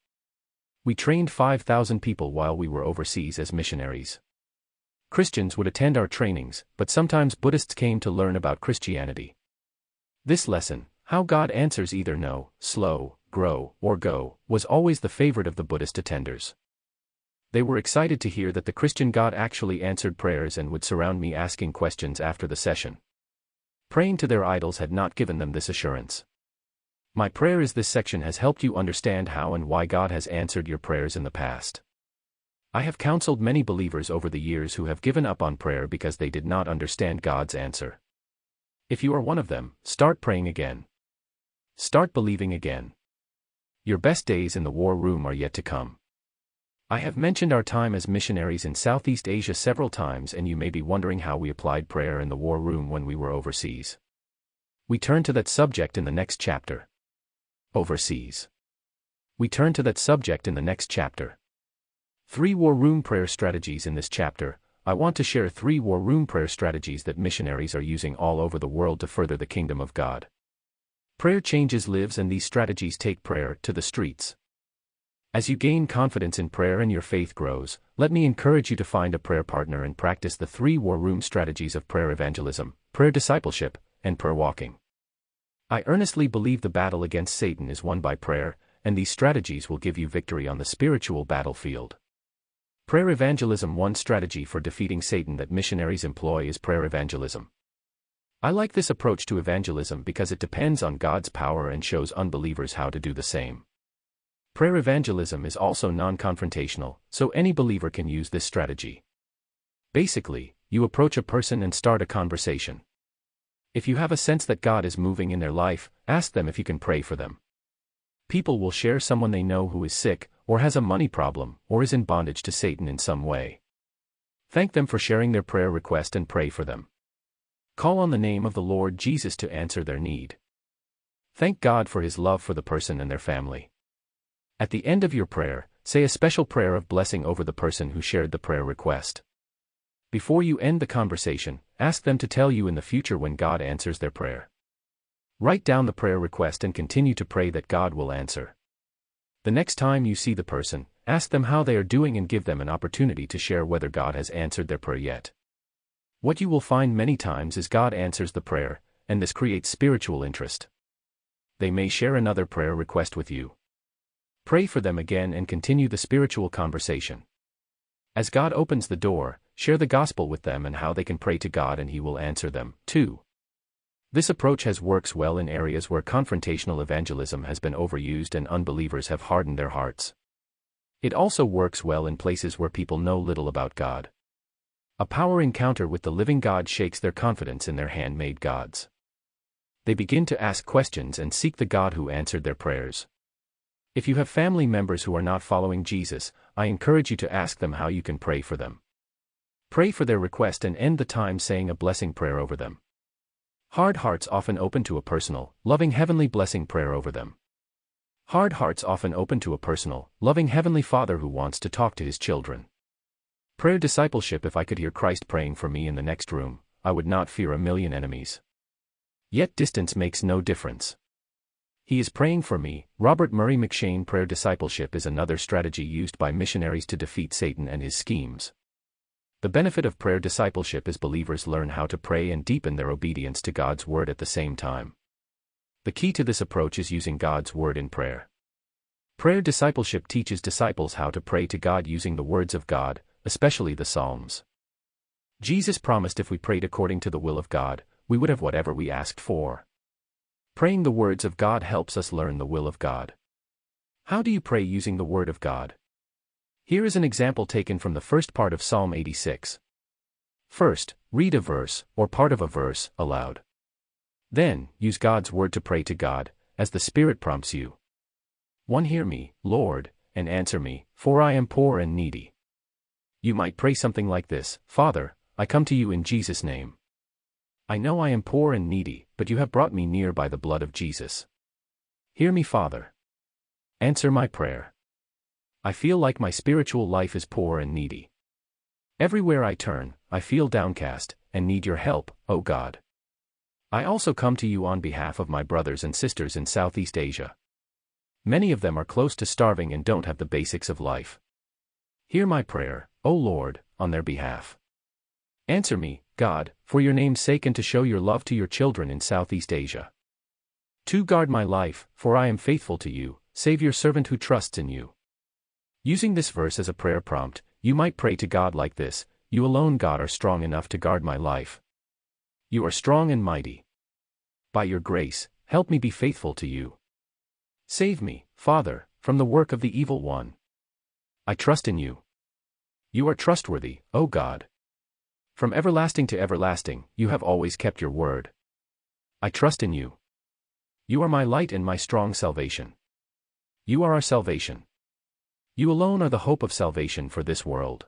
We trained 5,000 people while we were overseas as missionaries. Christians would attend our trainings, but sometimes Buddhists came to learn about Christianity. This lesson, how God answers either no, slow, grow, or go, was always the favorite of the Buddhist attenders. They were excited to hear that the Christian God actually answered prayers and would surround me asking questions after the session. Praying to their idols had not given them this assurance. My prayer is this section has helped you understand how and why God has answered your prayers in the past. I have counseled many believers over the years who have given up on prayer because they did not understand God's answer. If you are one of them, start praying again. Start believing again. Your best days in the war room are yet to come. I have mentioned our time as missionaries in Southeast Asia several times, and you may be wondering how we applied prayer in the war room when we were overseas. We turn to that subject in the next chapter. Overseas. We turn to that subject in the next chapter. 3 war room prayer strategies. In this chapter, I want to share 3 war room prayer strategies that missionaries are using all over the world to further the kingdom of God. Prayer changes lives, and these strategies take prayer to the streets. As you gain confidence in prayer and your faith grows, let me encourage you to find a prayer partner and practice the 3 war room strategies of prayer evangelism, prayer discipleship, and prayer walking. I earnestly believe the battle against Satan is won by prayer, and these strategies will give you victory on the spiritual battlefield. Prayer evangelism. One strategy for defeating Satan that missionaries employ is prayer evangelism. I like this approach to evangelism because it depends on God's power and shows unbelievers how to do the same. Prayer evangelism is also non-confrontational, so any believer can use this strategy. Basically, you approach a person and start a conversation. If you have a sense that God is moving in their life, ask them if you can pray for them. People will share someone they know who is sick, or has a money problem, or is in bondage to Satan in some way. Thank them for sharing their prayer request and pray for them. Call on the name of the Lord Jesus to answer their need. Thank God for his love for the person and their family. At the end of your prayer, say a special prayer of blessing over the person who shared the prayer request. Before you end the conversation, ask them to tell you in the future when God answers their prayer. Write down the prayer request and continue to pray that God will answer. The next time you see the person, ask them how they are doing and give them an opportunity to share whether God has answered their prayer yet. What you will find many times is God answers the prayer, and this creates spiritual interest. They may share another prayer request with you. Pray for them again and continue the spiritual conversation. As God opens the door, share the gospel with them and how they can pray to God and he will answer them, too. This approach works well in areas where confrontational evangelism has been overused and unbelievers have hardened their hearts. It also works well in places where people know little about God. A power encounter with the living God shakes their confidence in their handmade gods. They begin to ask questions and seek the God who answered their prayers. If you have family members who are not following Jesus, I encourage you to ask them how you can pray for them. Pray for their request and end the time saying a blessing prayer over them. Hard hearts often open to a personal, loving heavenly blessing prayer over them. Hard hearts often open to a personal, loving Heavenly Father who wants to talk to His children. Prayer discipleship. If I could hear Christ praying for me in the next room, I would not fear a million enemies. Yet distance makes no difference. He is praying for me. Robert Murray McCheyne. Prayer discipleship is another strategy used by missionaries to defeat Satan and his schemes. The benefit of prayer discipleship is believers learn how to pray and deepen their obedience to God's Word at the same time. The key to this approach is using God's Word in prayer. Prayer discipleship teaches disciples how to pray to God using the words of God, especially the Psalms. Jesus promised if we prayed according to the will of God, we would have whatever we asked for. Praying the words of God helps us learn the will of God. How do you pray using the Word of God? Here is an example taken from the first part of Psalm 86. First, read a verse, or part of a verse, aloud. Then, use God's Word to pray to God, as the Spirit prompts you. 1. Hear me, Lord, and answer me, for I am poor and needy. You might pray something like this: Father, I come to you in Jesus' name. I know I am poor and needy, but you have brought me near by the blood of Jesus. Hear me, Father. Answer my prayer. I feel like my spiritual life is poor and needy. Everywhere I turn, I feel downcast, and need your help, O God. I also come to you on behalf of my brothers and sisters in Southeast Asia. Many of them are close to starving and don't have the basics of life. Hear my prayer, O Lord, on their behalf. Answer me, God, for your name's sake and to show your love to your children in Southeast Asia. 2. Guard my life, for I am faithful to you, save your servant who trusts in you. Using this verse as a prayer prompt, you might pray to God like this: You alone, God, are strong enough to guard my life. You are strong and mighty. By your grace, help me be faithful to you. Save me, Father, from the work of the evil one. I trust in you. You are trustworthy, O God. From everlasting to everlasting, you have always kept your word. I trust in you. You are my light and my strong salvation. You are our salvation. You alone are the hope of salvation for this world.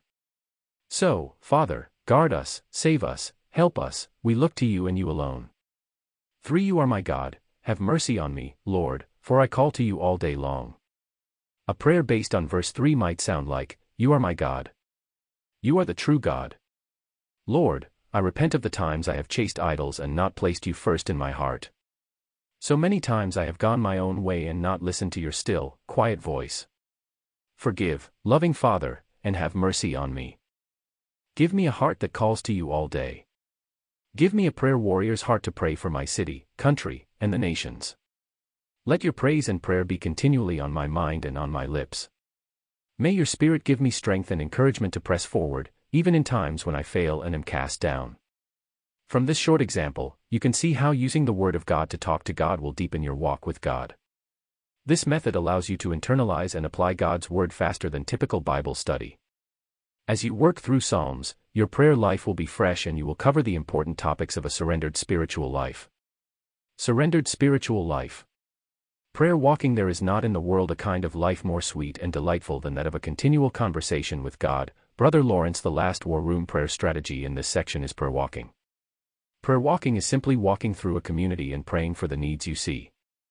So, Father, guard us, save us, help us, we look to you and you alone. 3. You are my God, have mercy on me, Lord, for I call to you all day long. A prayer based on verse 3 might sound like, You are my God. You are the true God. Lord, I repent of the times I have chased idols and not placed you first in my heart. So many times I have gone my own way and not listened to your still, quiet voice. Forgive, loving Father, and have mercy on me. Give me a heart that calls to you all day. Give me a prayer warrior's heart to pray for my city, country, and the nations. Let your praise and prayer be continually on my mind and on my lips. May your Spirit give me strength and encouragement to press forward, even in times when I fail and am cast down. From this short example, you can see how using the Word of God to talk to God will deepen your walk with God. This method allows you to internalize and apply God's Word faster than typical Bible study. As you work through Psalms, your prayer life will be fresh and you will cover the important topics of a surrendered spiritual life. Surrendered spiritual life. Prayer walking. There is not in the world a kind of life more sweet and delightful than that of a continual conversation with God. Brother Lawrence. The last war room prayer strategy in this section is prayer walking. Prayer walking is simply walking through a community and praying for the needs you see.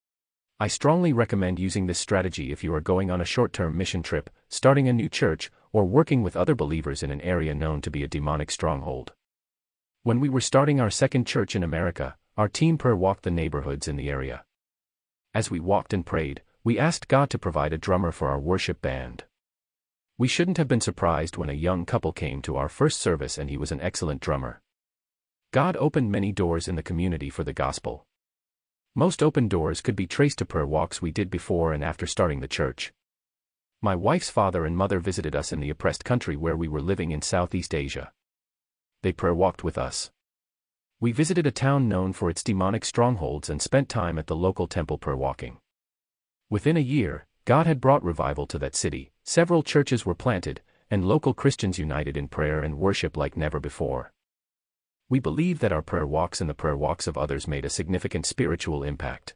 I strongly recommend using this strategy if you are going on a short-term mission trip, starting a new church, or working with other believers in an area known to be a demonic stronghold. When we were starting our second church in America, our team prayer walked the neighborhoods in the area. As we walked and prayed, we asked God to provide a drummer for our worship band. We shouldn't have been surprised when a young couple came to our first service and he was an excellent drummer. God opened many doors in the community for the gospel. Most open doors could be traced to prayer walks we did before and after starting the church. My wife's father and mother visited us in the oppressed country where we were living in Southeast Asia. They prayer walked with us. We visited a town known for its demonic strongholds and spent time at the local temple prayer walking. Within a year, God had brought revival to that city, several churches were planted, and local Christians united in prayer and worship like never before. We believe that our prayer walks and the prayer walks of others made a significant spiritual impact.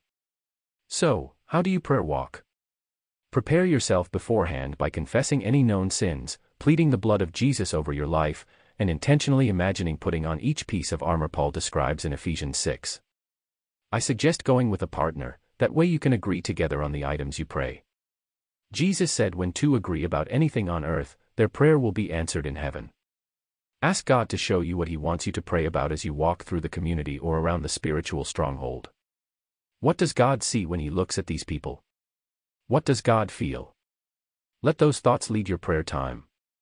So, how do you prayer walk? Prepare yourself beforehand by confessing any known sins, pleading the blood of Jesus over your life, and intentionally imagining putting on each piece of armor Paul describes in Ephesians 6. I suggest going with a partner, that way you can agree together on the items you pray. Jesus said when two agree about anything on earth, their prayer will be answered in heaven. Ask God to show you what He wants you to pray about as you walk through the community or around the spiritual stronghold. What does God see when He looks at these people? What does God feel? Let those thoughts lead your prayer time.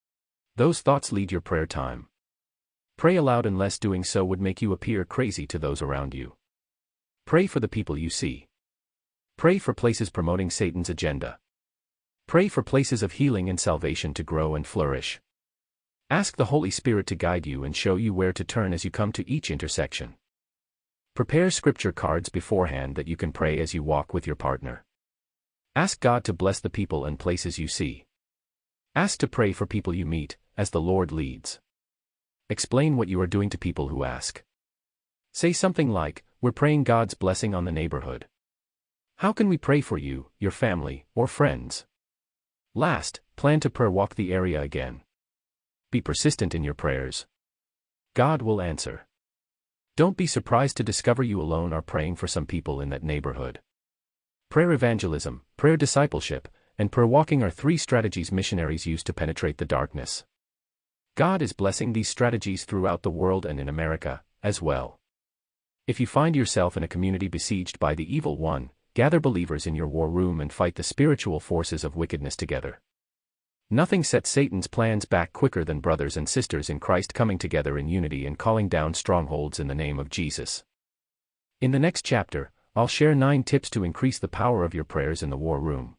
Those thoughts lead your prayer time. Pray aloud unless doing so would make you appear crazy to those around you. Pray for the people you see. Pray for places promoting Satan's agenda. Pray for places of healing and salvation to grow and flourish. Ask the Holy Spirit to guide you and show you where to turn as you come to each intersection. Prepare scripture cards beforehand that you can pray as you walk with your partner. Ask God to bless the people and places you see. Ask to pray for people you meet, as the Lord leads. Explain what you are doing to people who ask. Say something like, "We're praying God's blessing on the neighborhood. How can we pray for you, your family, or friends?" Last, plan to prayer walk the area again. Be persistent in your prayers. God will answer. Don't be surprised to discover you alone are praying for some people in that neighborhood. Prayer evangelism, prayer discipleship, and prayer walking are three strategies missionaries use to penetrate the darkness. God is blessing these strategies throughout the world and in America, as well. If you find yourself in a community besieged by the evil one, gather believers in your war room and fight the spiritual forces of wickedness together. Nothing sets Satan's plans back quicker than brothers and sisters in Christ coming together in unity and calling down strongholds in the name of Jesus. In the next chapter, I'll share 9 tips to increase the power of your prayers in the war room.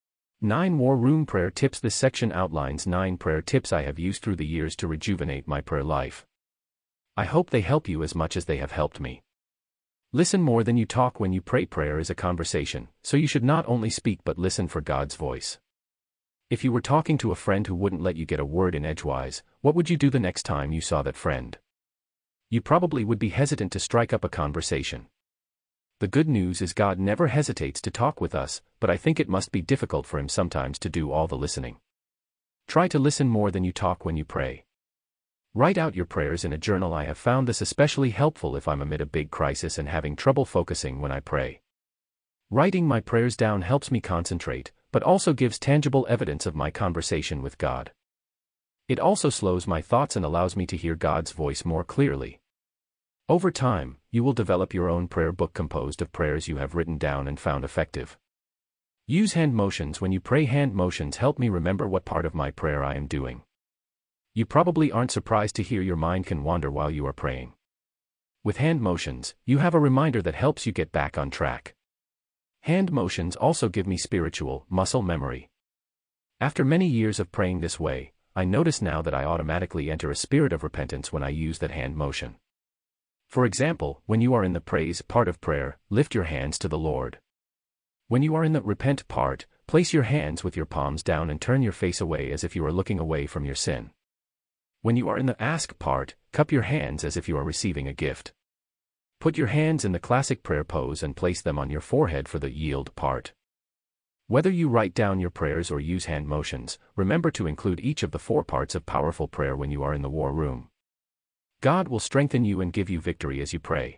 9 War Room Prayer Tips. This section outlines 9 prayer tips I have used through the years to rejuvenate my prayer life. I hope they help you as much as they have helped me. Listen more than you talk when you pray. Prayer is a conversation, so you should not only speak but listen for God's voice. If you were talking to a friend who wouldn't let you get a word in edgewise, what would you do the next time you saw that friend? You probably would be hesitant to strike up a conversation. The good news is God never hesitates to talk with us, but I think it must be difficult for Him sometimes to do all the listening. Try to listen more than you talk when you pray. Write out your prayers in a journal. I have found this especially helpful if I'm amid a big crisis and having trouble focusing when I pray. Writing my prayers down helps me concentrate, but also gives tangible evidence of my conversation with God. It also slows my thoughts and allows me to hear God's voice more clearly. Over time, you will develop your own prayer book composed of prayers you have written down and found effective. Use hand motions when you pray. Hand motions help me remember what part of my prayer I am doing. You probably aren't surprised to hear your mind can wander while you are praying. With hand motions, you have a reminder that helps you get back on track. Hand motions also give me spiritual muscle memory. After many years of praying this way, I notice now that I automatically enter a spirit of repentance when I use that hand motion. For example, when you are in the praise part of prayer, lift your hands to the Lord. When you are in the repent part, place your hands with your palms down and turn your face away as if you are looking away from your sin. When you are in the ask part, cup your hands as if you are receiving a gift. Put your hands in the classic prayer pose and place them on your forehead for the yield part. Whether you write down your prayers or use hand motions, remember to include each of the 4 parts of powerful prayer when you are in the war room. God will strengthen you and give you victory as you pray.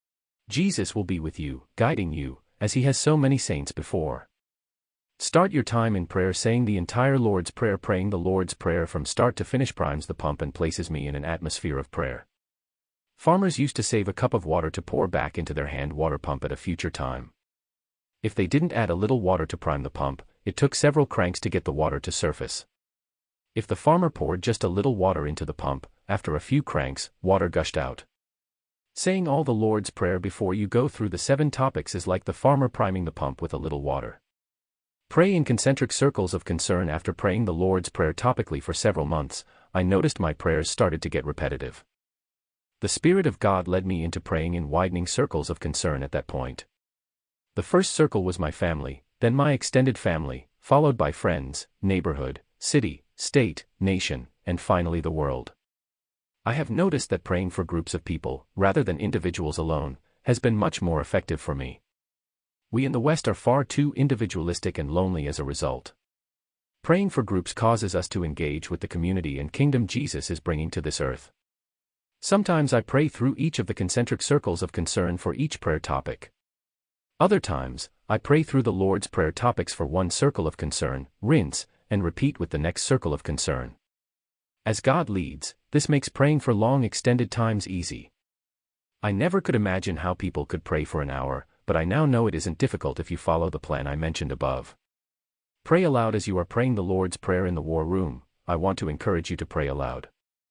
Jesus will be with you, guiding you, as He has so many saints before. Start your time in prayer saying the entire Lord's Prayer. Praying the Lord's Prayer from start to finish primes the pump and places me in an atmosphere of prayer. Farmers used to save a cup of water to pour back into their hand water pump at a future time. If they didn't add a little water to prime the pump, it took several cranks to get the water to surface. If the farmer poured just a little water into the pump, after a few cranks, water gushed out. Saying all the Lord's Prayer before you go through the 7 topics is like the farmer priming the pump with a little water. Pray in concentric circles of concern. After praying the Lord's Prayer topically for several months, I noticed my prayers started to get repetitive. The Spirit of God led me into praying in widening circles of concern at that point. The first circle was my family, then my extended family, followed by friends, neighborhood, city, state, nation, and finally the world. I have noticed that praying for groups of people, rather than individuals alone, has been much more effective for me. We in the West are far too individualistic and lonely as a result. Praying for groups causes us to engage with the community and kingdom Jesus is bringing to this earth. Sometimes I pray through each of the concentric circles of concern for each prayer topic. Other times, I pray through the Lord's Prayer topics for one circle of concern, rinse, and repeat with the next circle of concern. As God leads, this makes praying for long extended times easy. I never could imagine how people could pray for an hour, but I now know it isn't difficult if you follow the plan I mentioned above. Pray aloud as you are praying the Lord's Prayer in the war room. I want to encourage you to pray aloud.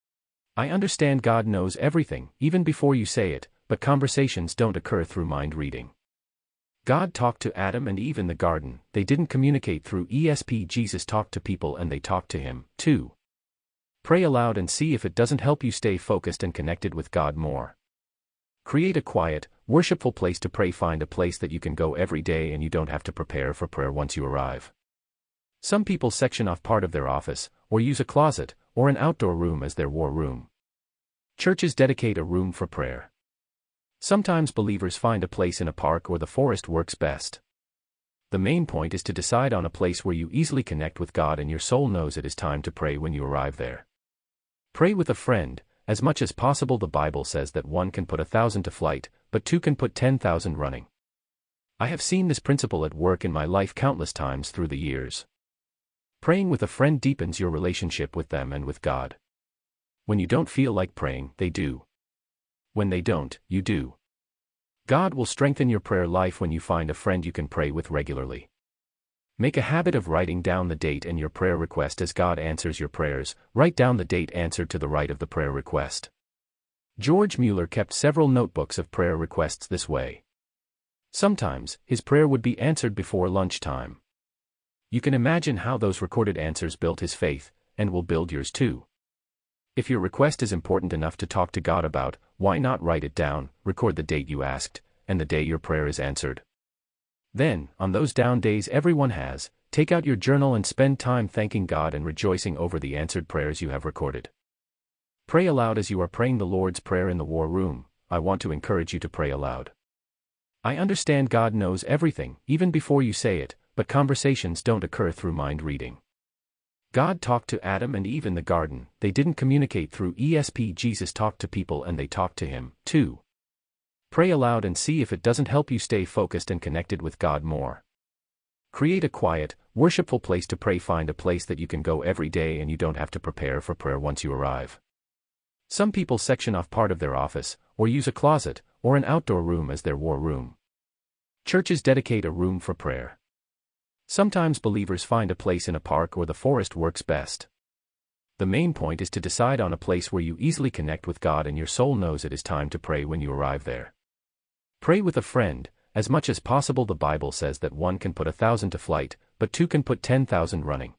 I understand God knows everything, even before you say it, but conversations don't occur through mind reading. God talked to Adam and Eve in the garden, they didn't communicate through ESP. Jesus talked to people and they talked to him, too. Pray aloud and see if it doesn't help you stay focused and connected with God more. Create a quiet, worshipful place to pray. Find a place that you can go every day and you don't have to prepare for prayer once you arrive. Some people section off part of their office, or use a closet, or an outdoor room as their war room. Churches dedicate a room for prayer. Sometimes believers find a place in a park or the forest works best. The main point is to decide on a place where you easily connect with God and your soul knows it is time to pray when you arrive there. Pray with a friend. As much as possible, the Bible says that one can put 1,000 to flight, but two can put 10,000 running. I have seen this principle at work in my life countless times through the years. Praying with a friend deepens your relationship with them and with God. When you don't feel like praying, they do. When they don't, you do. God will strengthen your prayer life when you find a friend you can pray with regularly. Make a habit of writing down the date and your prayer request. As God answers your prayers, write down the date answered to the right of the prayer request. George Mueller kept several notebooks of prayer requests this way. Sometimes, his prayer would be answered before lunchtime. You can imagine how those recorded answers built his faith, and will build yours too. If your request is important enough to talk to God about, why not write it down, record the date you asked, and the day your prayer is answered. Then, on those down days everyone has, take out your journal and spend time thanking God and rejoicing over the answered prayers you have recorded. Pray aloud as you are praying the Lord's Prayer in the war room. I want to encourage you to pray aloud. I understand God knows everything, even before you say it, but conversations don't occur through mind reading. God talked to Adam and Eve in the garden, they didn't communicate through ESP. Jesus talked to people and they talked to him, too. Pray aloud and see if it doesn't help you stay focused and connected with God more. Create a quiet, worshipful place to pray. Find a place that you can go every day and you don't have to prepare for prayer once you arrive. Some people section off part of their office, or use a closet, or an outdoor room as their war room. Churches dedicate a room for prayer. Sometimes believers find a place in a park or the forest works best. The main point is to decide on a place where you easily connect with God and your soul knows it is time to pray when you arrive there. Pray with a friend. As much as possible, the Bible says that one can put 1,000 to flight, but two can put 10,000 running.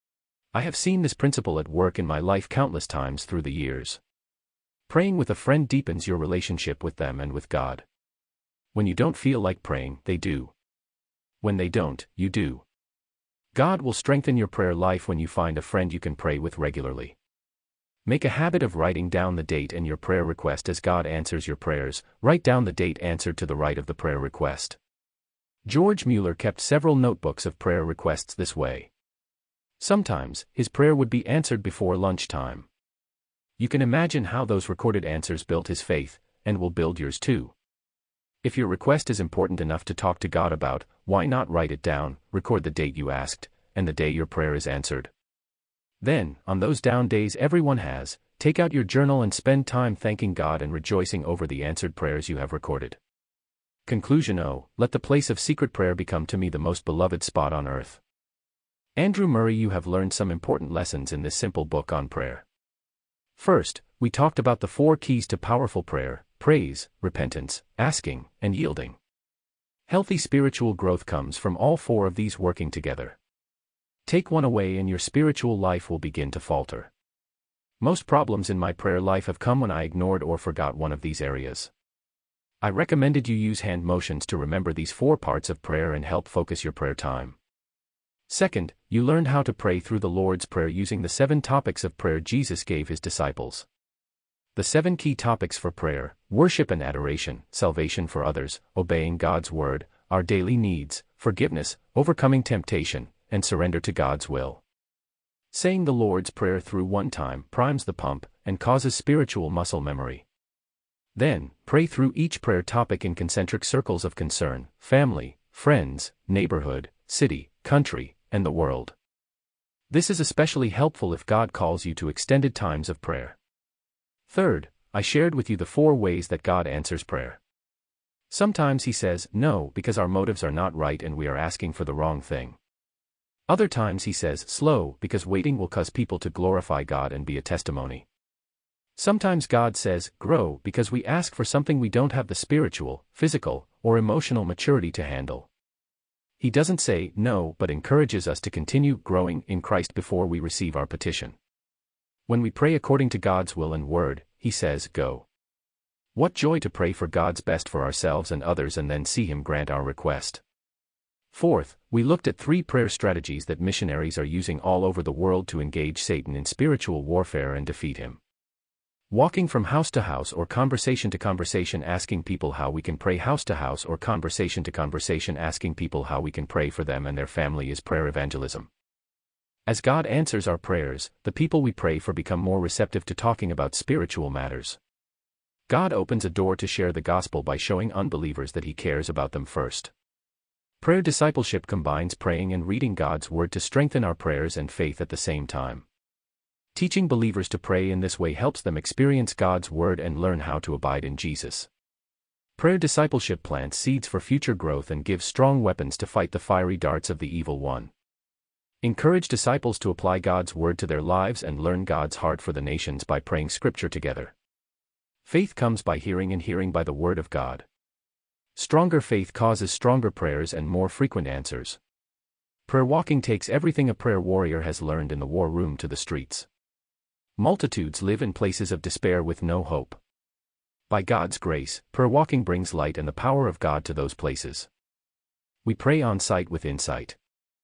I have seen this principle at work in my life countless times through the years. Praying with a friend deepens your relationship with them and with God. When you don't feel like praying, they do. When they don't, you do. God will strengthen your prayer life when you find a friend you can pray with regularly. Make a habit of writing down the date and your prayer request. As God answers your prayers, write down the date answered to the right of the prayer request. George Mueller kept several notebooks of prayer requests this way. Sometimes, his prayer would be answered before lunchtime. You can imagine how those recorded answers built his faith, and will build yours too. If your request is important enough to talk to God about, why not write it down, record the date you asked, and the day your prayer is answered. Then, on those down days everyone has, take out your journal and spend time thanking God and rejoicing over the answered prayers you have recorded. Conclusion: let the place of secret prayer become to me the most beloved spot on earth. Andrew Murray. You have learned some important lessons in this simple book on prayer. First, we talked about the 4 keys to powerful prayer: praise, repentance, asking, and yielding. Healthy spiritual growth comes from all 4 of these working together. Take one away and your spiritual life will begin to falter. Most problems in my prayer life have come when I ignored or forgot one of these areas. I recommended you use hand motions to remember these 4 parts of prayer and help focus your prayer time. Second, you learned how to pray through the Lord's Prayer using the 7 topics of prayer Jesus gave his disciples. The 7 key topics for prayer: worship and adoration, salvation for others, obeying God's word, our daily needs, forgiveness, overcoming temptation, and surrender to God's will. Saying the Lord's Prayer through one time primes the pump and causes spiritual muscle memory. Then, pray through each prayer topic in concentric circles of concern: family, friends, neighborhood, city, country, and the world. This is especially helpful if God calls you to extended times of prayer. Third, I shared with you the 4 ways that God answers prayer. Sometimes He says no because our motives are not right and we are asking for the wrong thing. Other times He says slow because waiting will cause people to glorify God and be a testimony. Sometimes God says grow because we ask for something we don't have the spiritual, physical, or emotional maturity to handle. He doesn't say no but encourages us to continue growing in Christ before we receive our petition. When we pray according to God's will and word, He says go. What joy to pray for God's best for ourselves and others and then see Him grant our request. Fourth, we looked at 3 prayer strategies that missionaries are using all over the world to engage Satan in spiritual warfare and defeat him. Walking from house to house or conversation to conversation asking people how we can pray. House to house or conversation to conversation asking people how we can pray for them and their family is prayer evangelism. As God answers our prayers, the people we pray for become more receptive to talking about spiritual matters. God opens a door to share the gospel by showing unbelievers that He cares about them first. Prayer discipleship combines praying and reading God's word to strengthen our prayers and faith at the same time. Teaching believers to pray in this way helps them experience God's word and learn how to abide in Jesus. Prayer discipleship plants seeds for future growth and gives strong weapons to fight the fiery darts of the evil one. Encourage disciples to apply God's word to their lives and learn God's heart for the nations by praying Scripture together. Faith comes by hearing and hearing by the word of God. Stronger faith causes stronger prayers and more frequent answers. Prayer walking takes everything a prayer warrior has learned in the war room to the streets. Multitudes live in places of despair with no hope. By God's grace, prayer walking brings light and the power of God to those places. We pray on site with insight.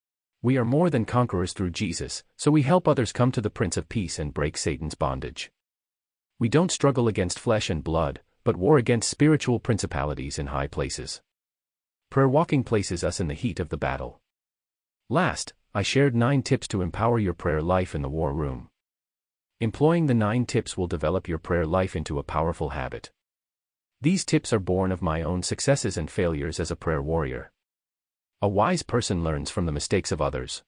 We are more than conquerors through Jesus, so we help others come to the Prince of Peace and break Satan's bondage. We don't struggle against flesh and blood, but war against spiritual principalities in high places. Prayer walking places us in the heat of the battle. Last, I shared 9 tips to empower your prayer life in the war room. Employing the 9 tips will develop your prayer life into a powerful habit. These tips are born of my own successes and failures as a prayer warrior. A wise person learns from the mistakes of others.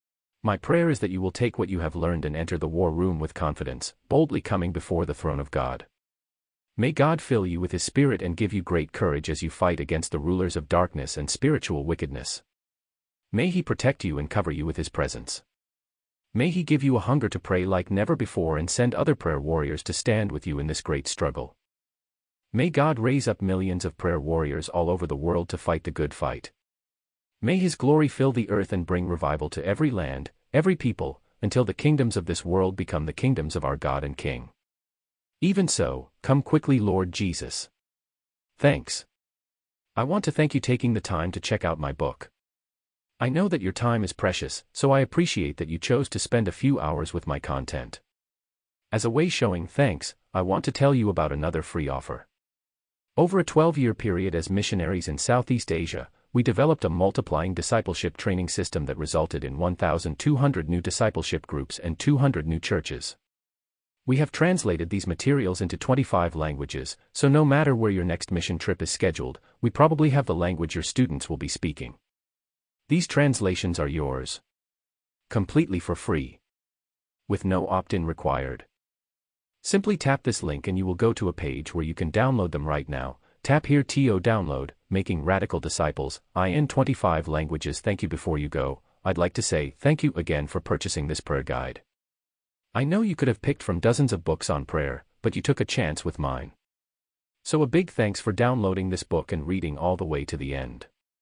My prayer is that you will take what you have learned and enter the war room with confidence, boldly coming before the throne of God. May God fill you with His Spirit and give you great courage as you fight against the rulers of darkness and spiritual wickedness. May He protect you and cover you with His presence. May He give you a hunger to pray like never before and send other prayer warriors to stand with you in this great struggle. May God raise up millions of prayer warriors all over the world to fight the good fight. May His glory fill the earth and bring revival to every land, every people, until the kingdoms of this world become the kingdoms of our God and King. Even so, come quickly, Lord Jesus. Thanks. I want to thank you taking the time to check out my book. I know that your time is precious, so I appreciate that you chose to spend a few hours with my content. As a way showing thanks, I want to tell you about another free offer. Over a 12-year period as missionaries in Southeast Asia, we developed a multiplying discipleship training system that resulted in 1,200 new discipleship groups and 200 new churches. We have translated these materials into 25 languages, so no matter where your next mission trip is scheduled, we probably have the language your students will be speaking. These translations are yours. Completely for free. With no opt-in required. Simply tap this link and you will go to a page where you can download them right now. Tap here to download, Making Radical Disciples, in 25 languages. Thank you. Before you go, I'd like to say thank you again for purchasing this prayer guide. I know you could have picked from dozens of books on prayer, but you took a chance with mine. So a big thanks for downloading this book and reading all the way to the end.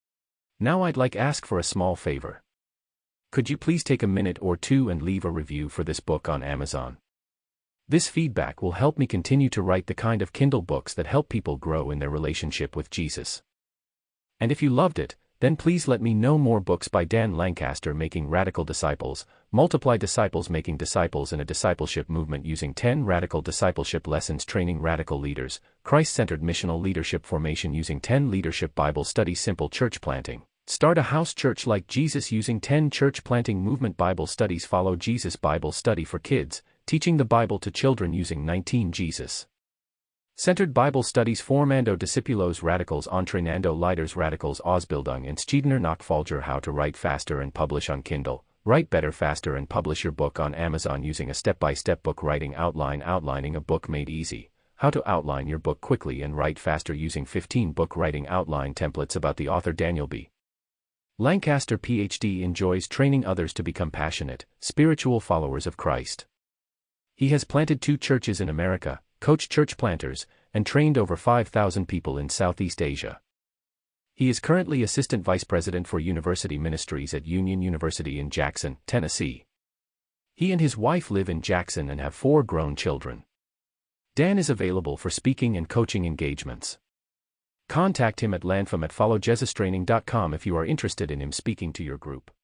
Now I'd like to ask for a small favor. Could you please take a minute or two and leave a review for this book on Amazon? This feedback will help me continue to write the kind of Kindle books that help people grow in their relationship with Jesus. And if you loved it, then please let me know. More books by Dan Lancaster. Making Radical Disciples, Multiply Disciples. Making Disciples in a Discipleship Movement using 10 Radical Discipleship Lessons. Training Radical Leaders, Christ-Centered Missional Leadership Formation using 10 Leadership Bible Study. Simple Church Planting, Start a House Church Like Jesus using 10 Church Planting Movement Bible Studies. Follow Jesus Bible Study for Kids, Teaching the Bible to Children using 19 Jesus Centered Bible Studies. Formando Discípulos Radicals, Entrenando Líderes Radicals, Ausbildung Entschiedener Nachfolger. How to write faster and publish on Kindle. Write better, faster, and publish your book on Amazon using a step-by-step book writing outline. Outlining a book made easy. How to outline your book quickly and write faster using 15 book writing outline templates. About the author Daniel B. Lancaster, PhD, enjoys training others to become passionate, spiritual followers of Christ. He has planted 2 churches in America, coached church planters, and trained over 5,000 people in Southeast Asia. He is currently Assistant Vice President for University Ministries at Union University in Jackson, Tennessee. He and his wife live in Jackson and have 4 grown children. Dan is available for speaking and coaching engagements. Contact him at landfam@followjesustraining.com if you are interested in him speaking to your group.